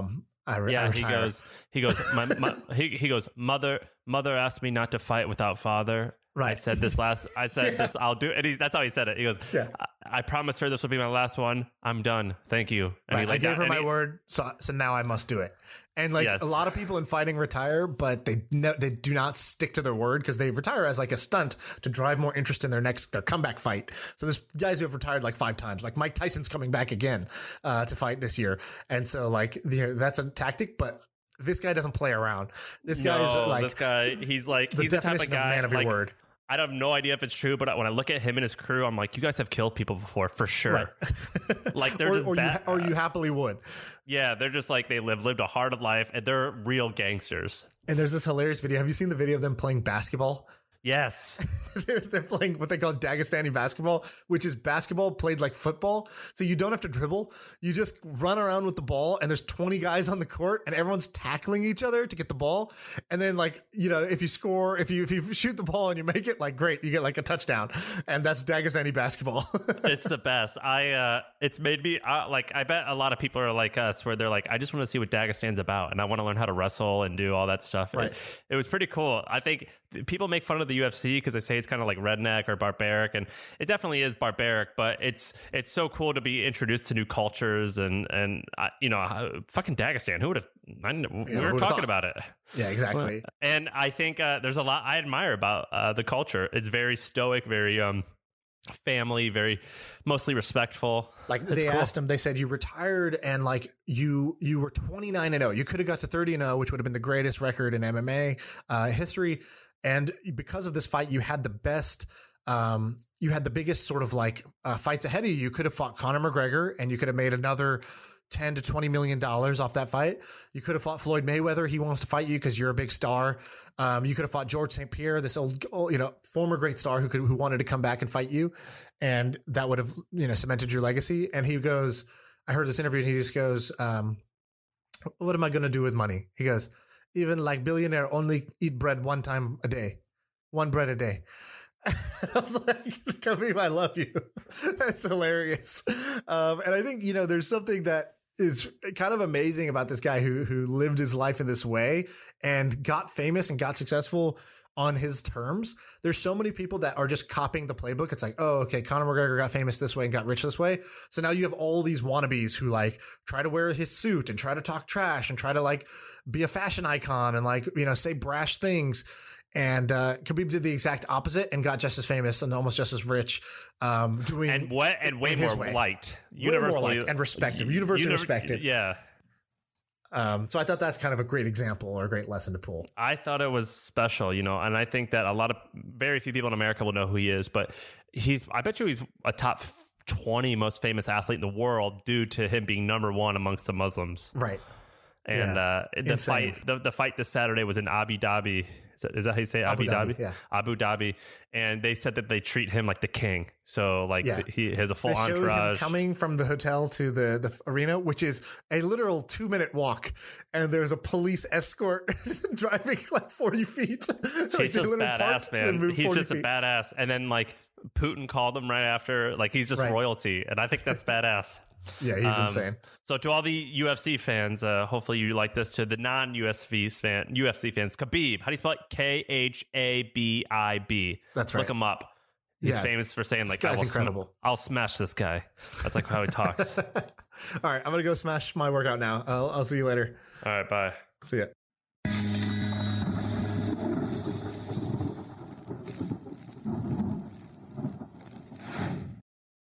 I re- yeah, I he retire. goes, he goes, my, my, he, he goes, mother, mother asked me not to fight without father. Right. I said this last, I said Yeah. this, I'll do, and he, that's how he said it. He goes, Yeah. I, I promised her this will be my last one. I'm done. Thank you. And Right, he I laid gave down- her and my he- word, so so now I must do it. And like Yes. a lot of people in fighting retire, but they no, they do not stick to their word because they retire as like a stunt to drive more interest in their next their comeback fight. So there's guys who have retired like five times. Like Mike Tyson's coming back again uh, to fight this year, and so like the, that's a tactic, but. This guy doesn't play around. This guy's no, like this guy, he's like, the he's the type definition of of guy, man of your like, word. I have no idea if it's true, but when I look at him and his crew, I'm like, you guys have killed people before, for sure. Right. Like they're or, just or, bad. you, or you happily would. Yeah, they're just like they live lived a hard life, and they're real gangsters. And there's this hilarious video. Have you seen the video of them playing basketball? Yes. they're, they're playing what they call Dagestani basketball, which is basketball played like football. So you don't have to dribble. You just run around with the ball, and there's twenty guys on the court, and everyone's tackling each other to get the ball. And then, like, you know, if you score, if you if you shoot the ball and you make it, like, great, you get like a touchdown. And that's Dagestani basketball. It's the best. I uh it's made me uh, like I bet a lot of people are like us where they're like, I just want to see what Dagestan's about, and I want to learn how to wrestle and do all that stuff. Right. It, it was pretty cool. I think people make fun of the U F C because they say it's kind of like redneck or barbaric, and it definitely is barbaric, but it's it's so cool to be introduced to new cultures and and uh, you know uh, fucking Dagestan. Who would have? I didn't- we Yeah, were who'd've talking thought? about it. Yeah, exactly. And I think uh, there's a lot I admire about uh, the culture. It's very stoic, very um family, very mostly respectful. Like It's they cool. asked him, they said you retired and like you you were twenty-nine and oh. You could have got to thirty and oh, which would have been the greatest record in M M A uh, history. And because of this fight, you had the best. Um, you had the biggest sort of like uh, fights ahead of you. You could have fought Conor McGregor, and you could have made another ten to twenty million dollars off that fight. You could have fought Floyd Mayweather. He wants to fight you because you're a big star. Um, you could have fought George Saint Pierre, this old, old, you know, former great star who could who wanted to come back and fight you, and that would have, you know, cemented your legacy. And he goes, I heard this interview, and he just goes, um, "What am I going to do with money?" He goes, "Even like billionaire only eat bread one time a day, one bread a day." I was like, Khabib, I love you. That's hilarious. Um, and I think, you know, there's something that is kind of amazing about this guy who who lived his life in this way and got famous and got successful on his terms. There's so many people that are just copying the playbook. It's like, oh, okay, Conor McGregor got famous this way and got rich this way. So now you have all these wannabes who like try to wear his suit and try to talk trash and try to like be a fashion icon and like, you know, say brash things. And uh, Khabib did the exact opposite and got just as famous and almost just as rich, um, doing and what and way in his more way. liked, Way more universally liked and respected, universally univer- respected. Yeah, Um, so I thought that's kind of a great example or a great lesson to pull. I thought it was special, you know, and I think that a lot of very few people in America will know who he is, but he's. I bet you he's a top twenty most famous athlete in the world due to him being number one amongst the Muslims. Right. And Yeah. uh, the Insane. fight, the, the fight this Saturday was in Abu Dhabi. Is that, is that how you say it? Abu Abu, Dhabi, Dhabi? yeah. Abu Dhabi. And they said that they treat him like the king. So like Yeah. he has a full They showed him entourage. coming from the hotel to the, the arena, which is a literal two minute walk. And there's a police escort driving like forty feet. Like, He's they just literally badass, parked and man. moved He's forty just a feet. badass. And then like Putin called him right after. Like he's just Right. royalty. And I think that's badass. Yeah, he's Um, insane. So to all the U F C fans, uh, hopefully you like this. To the non-U F C fan, U F C fans, Khabib. How do you spell it? K H A B I B. That's Look right. him up. He's Yeah. famous for saying This like, I guy's will sm- incredible. I'll smash this guy. That's like how he talks. All All right, I'm going to go smash my workout now. I'll, I'll see you later. right, bye. See ya.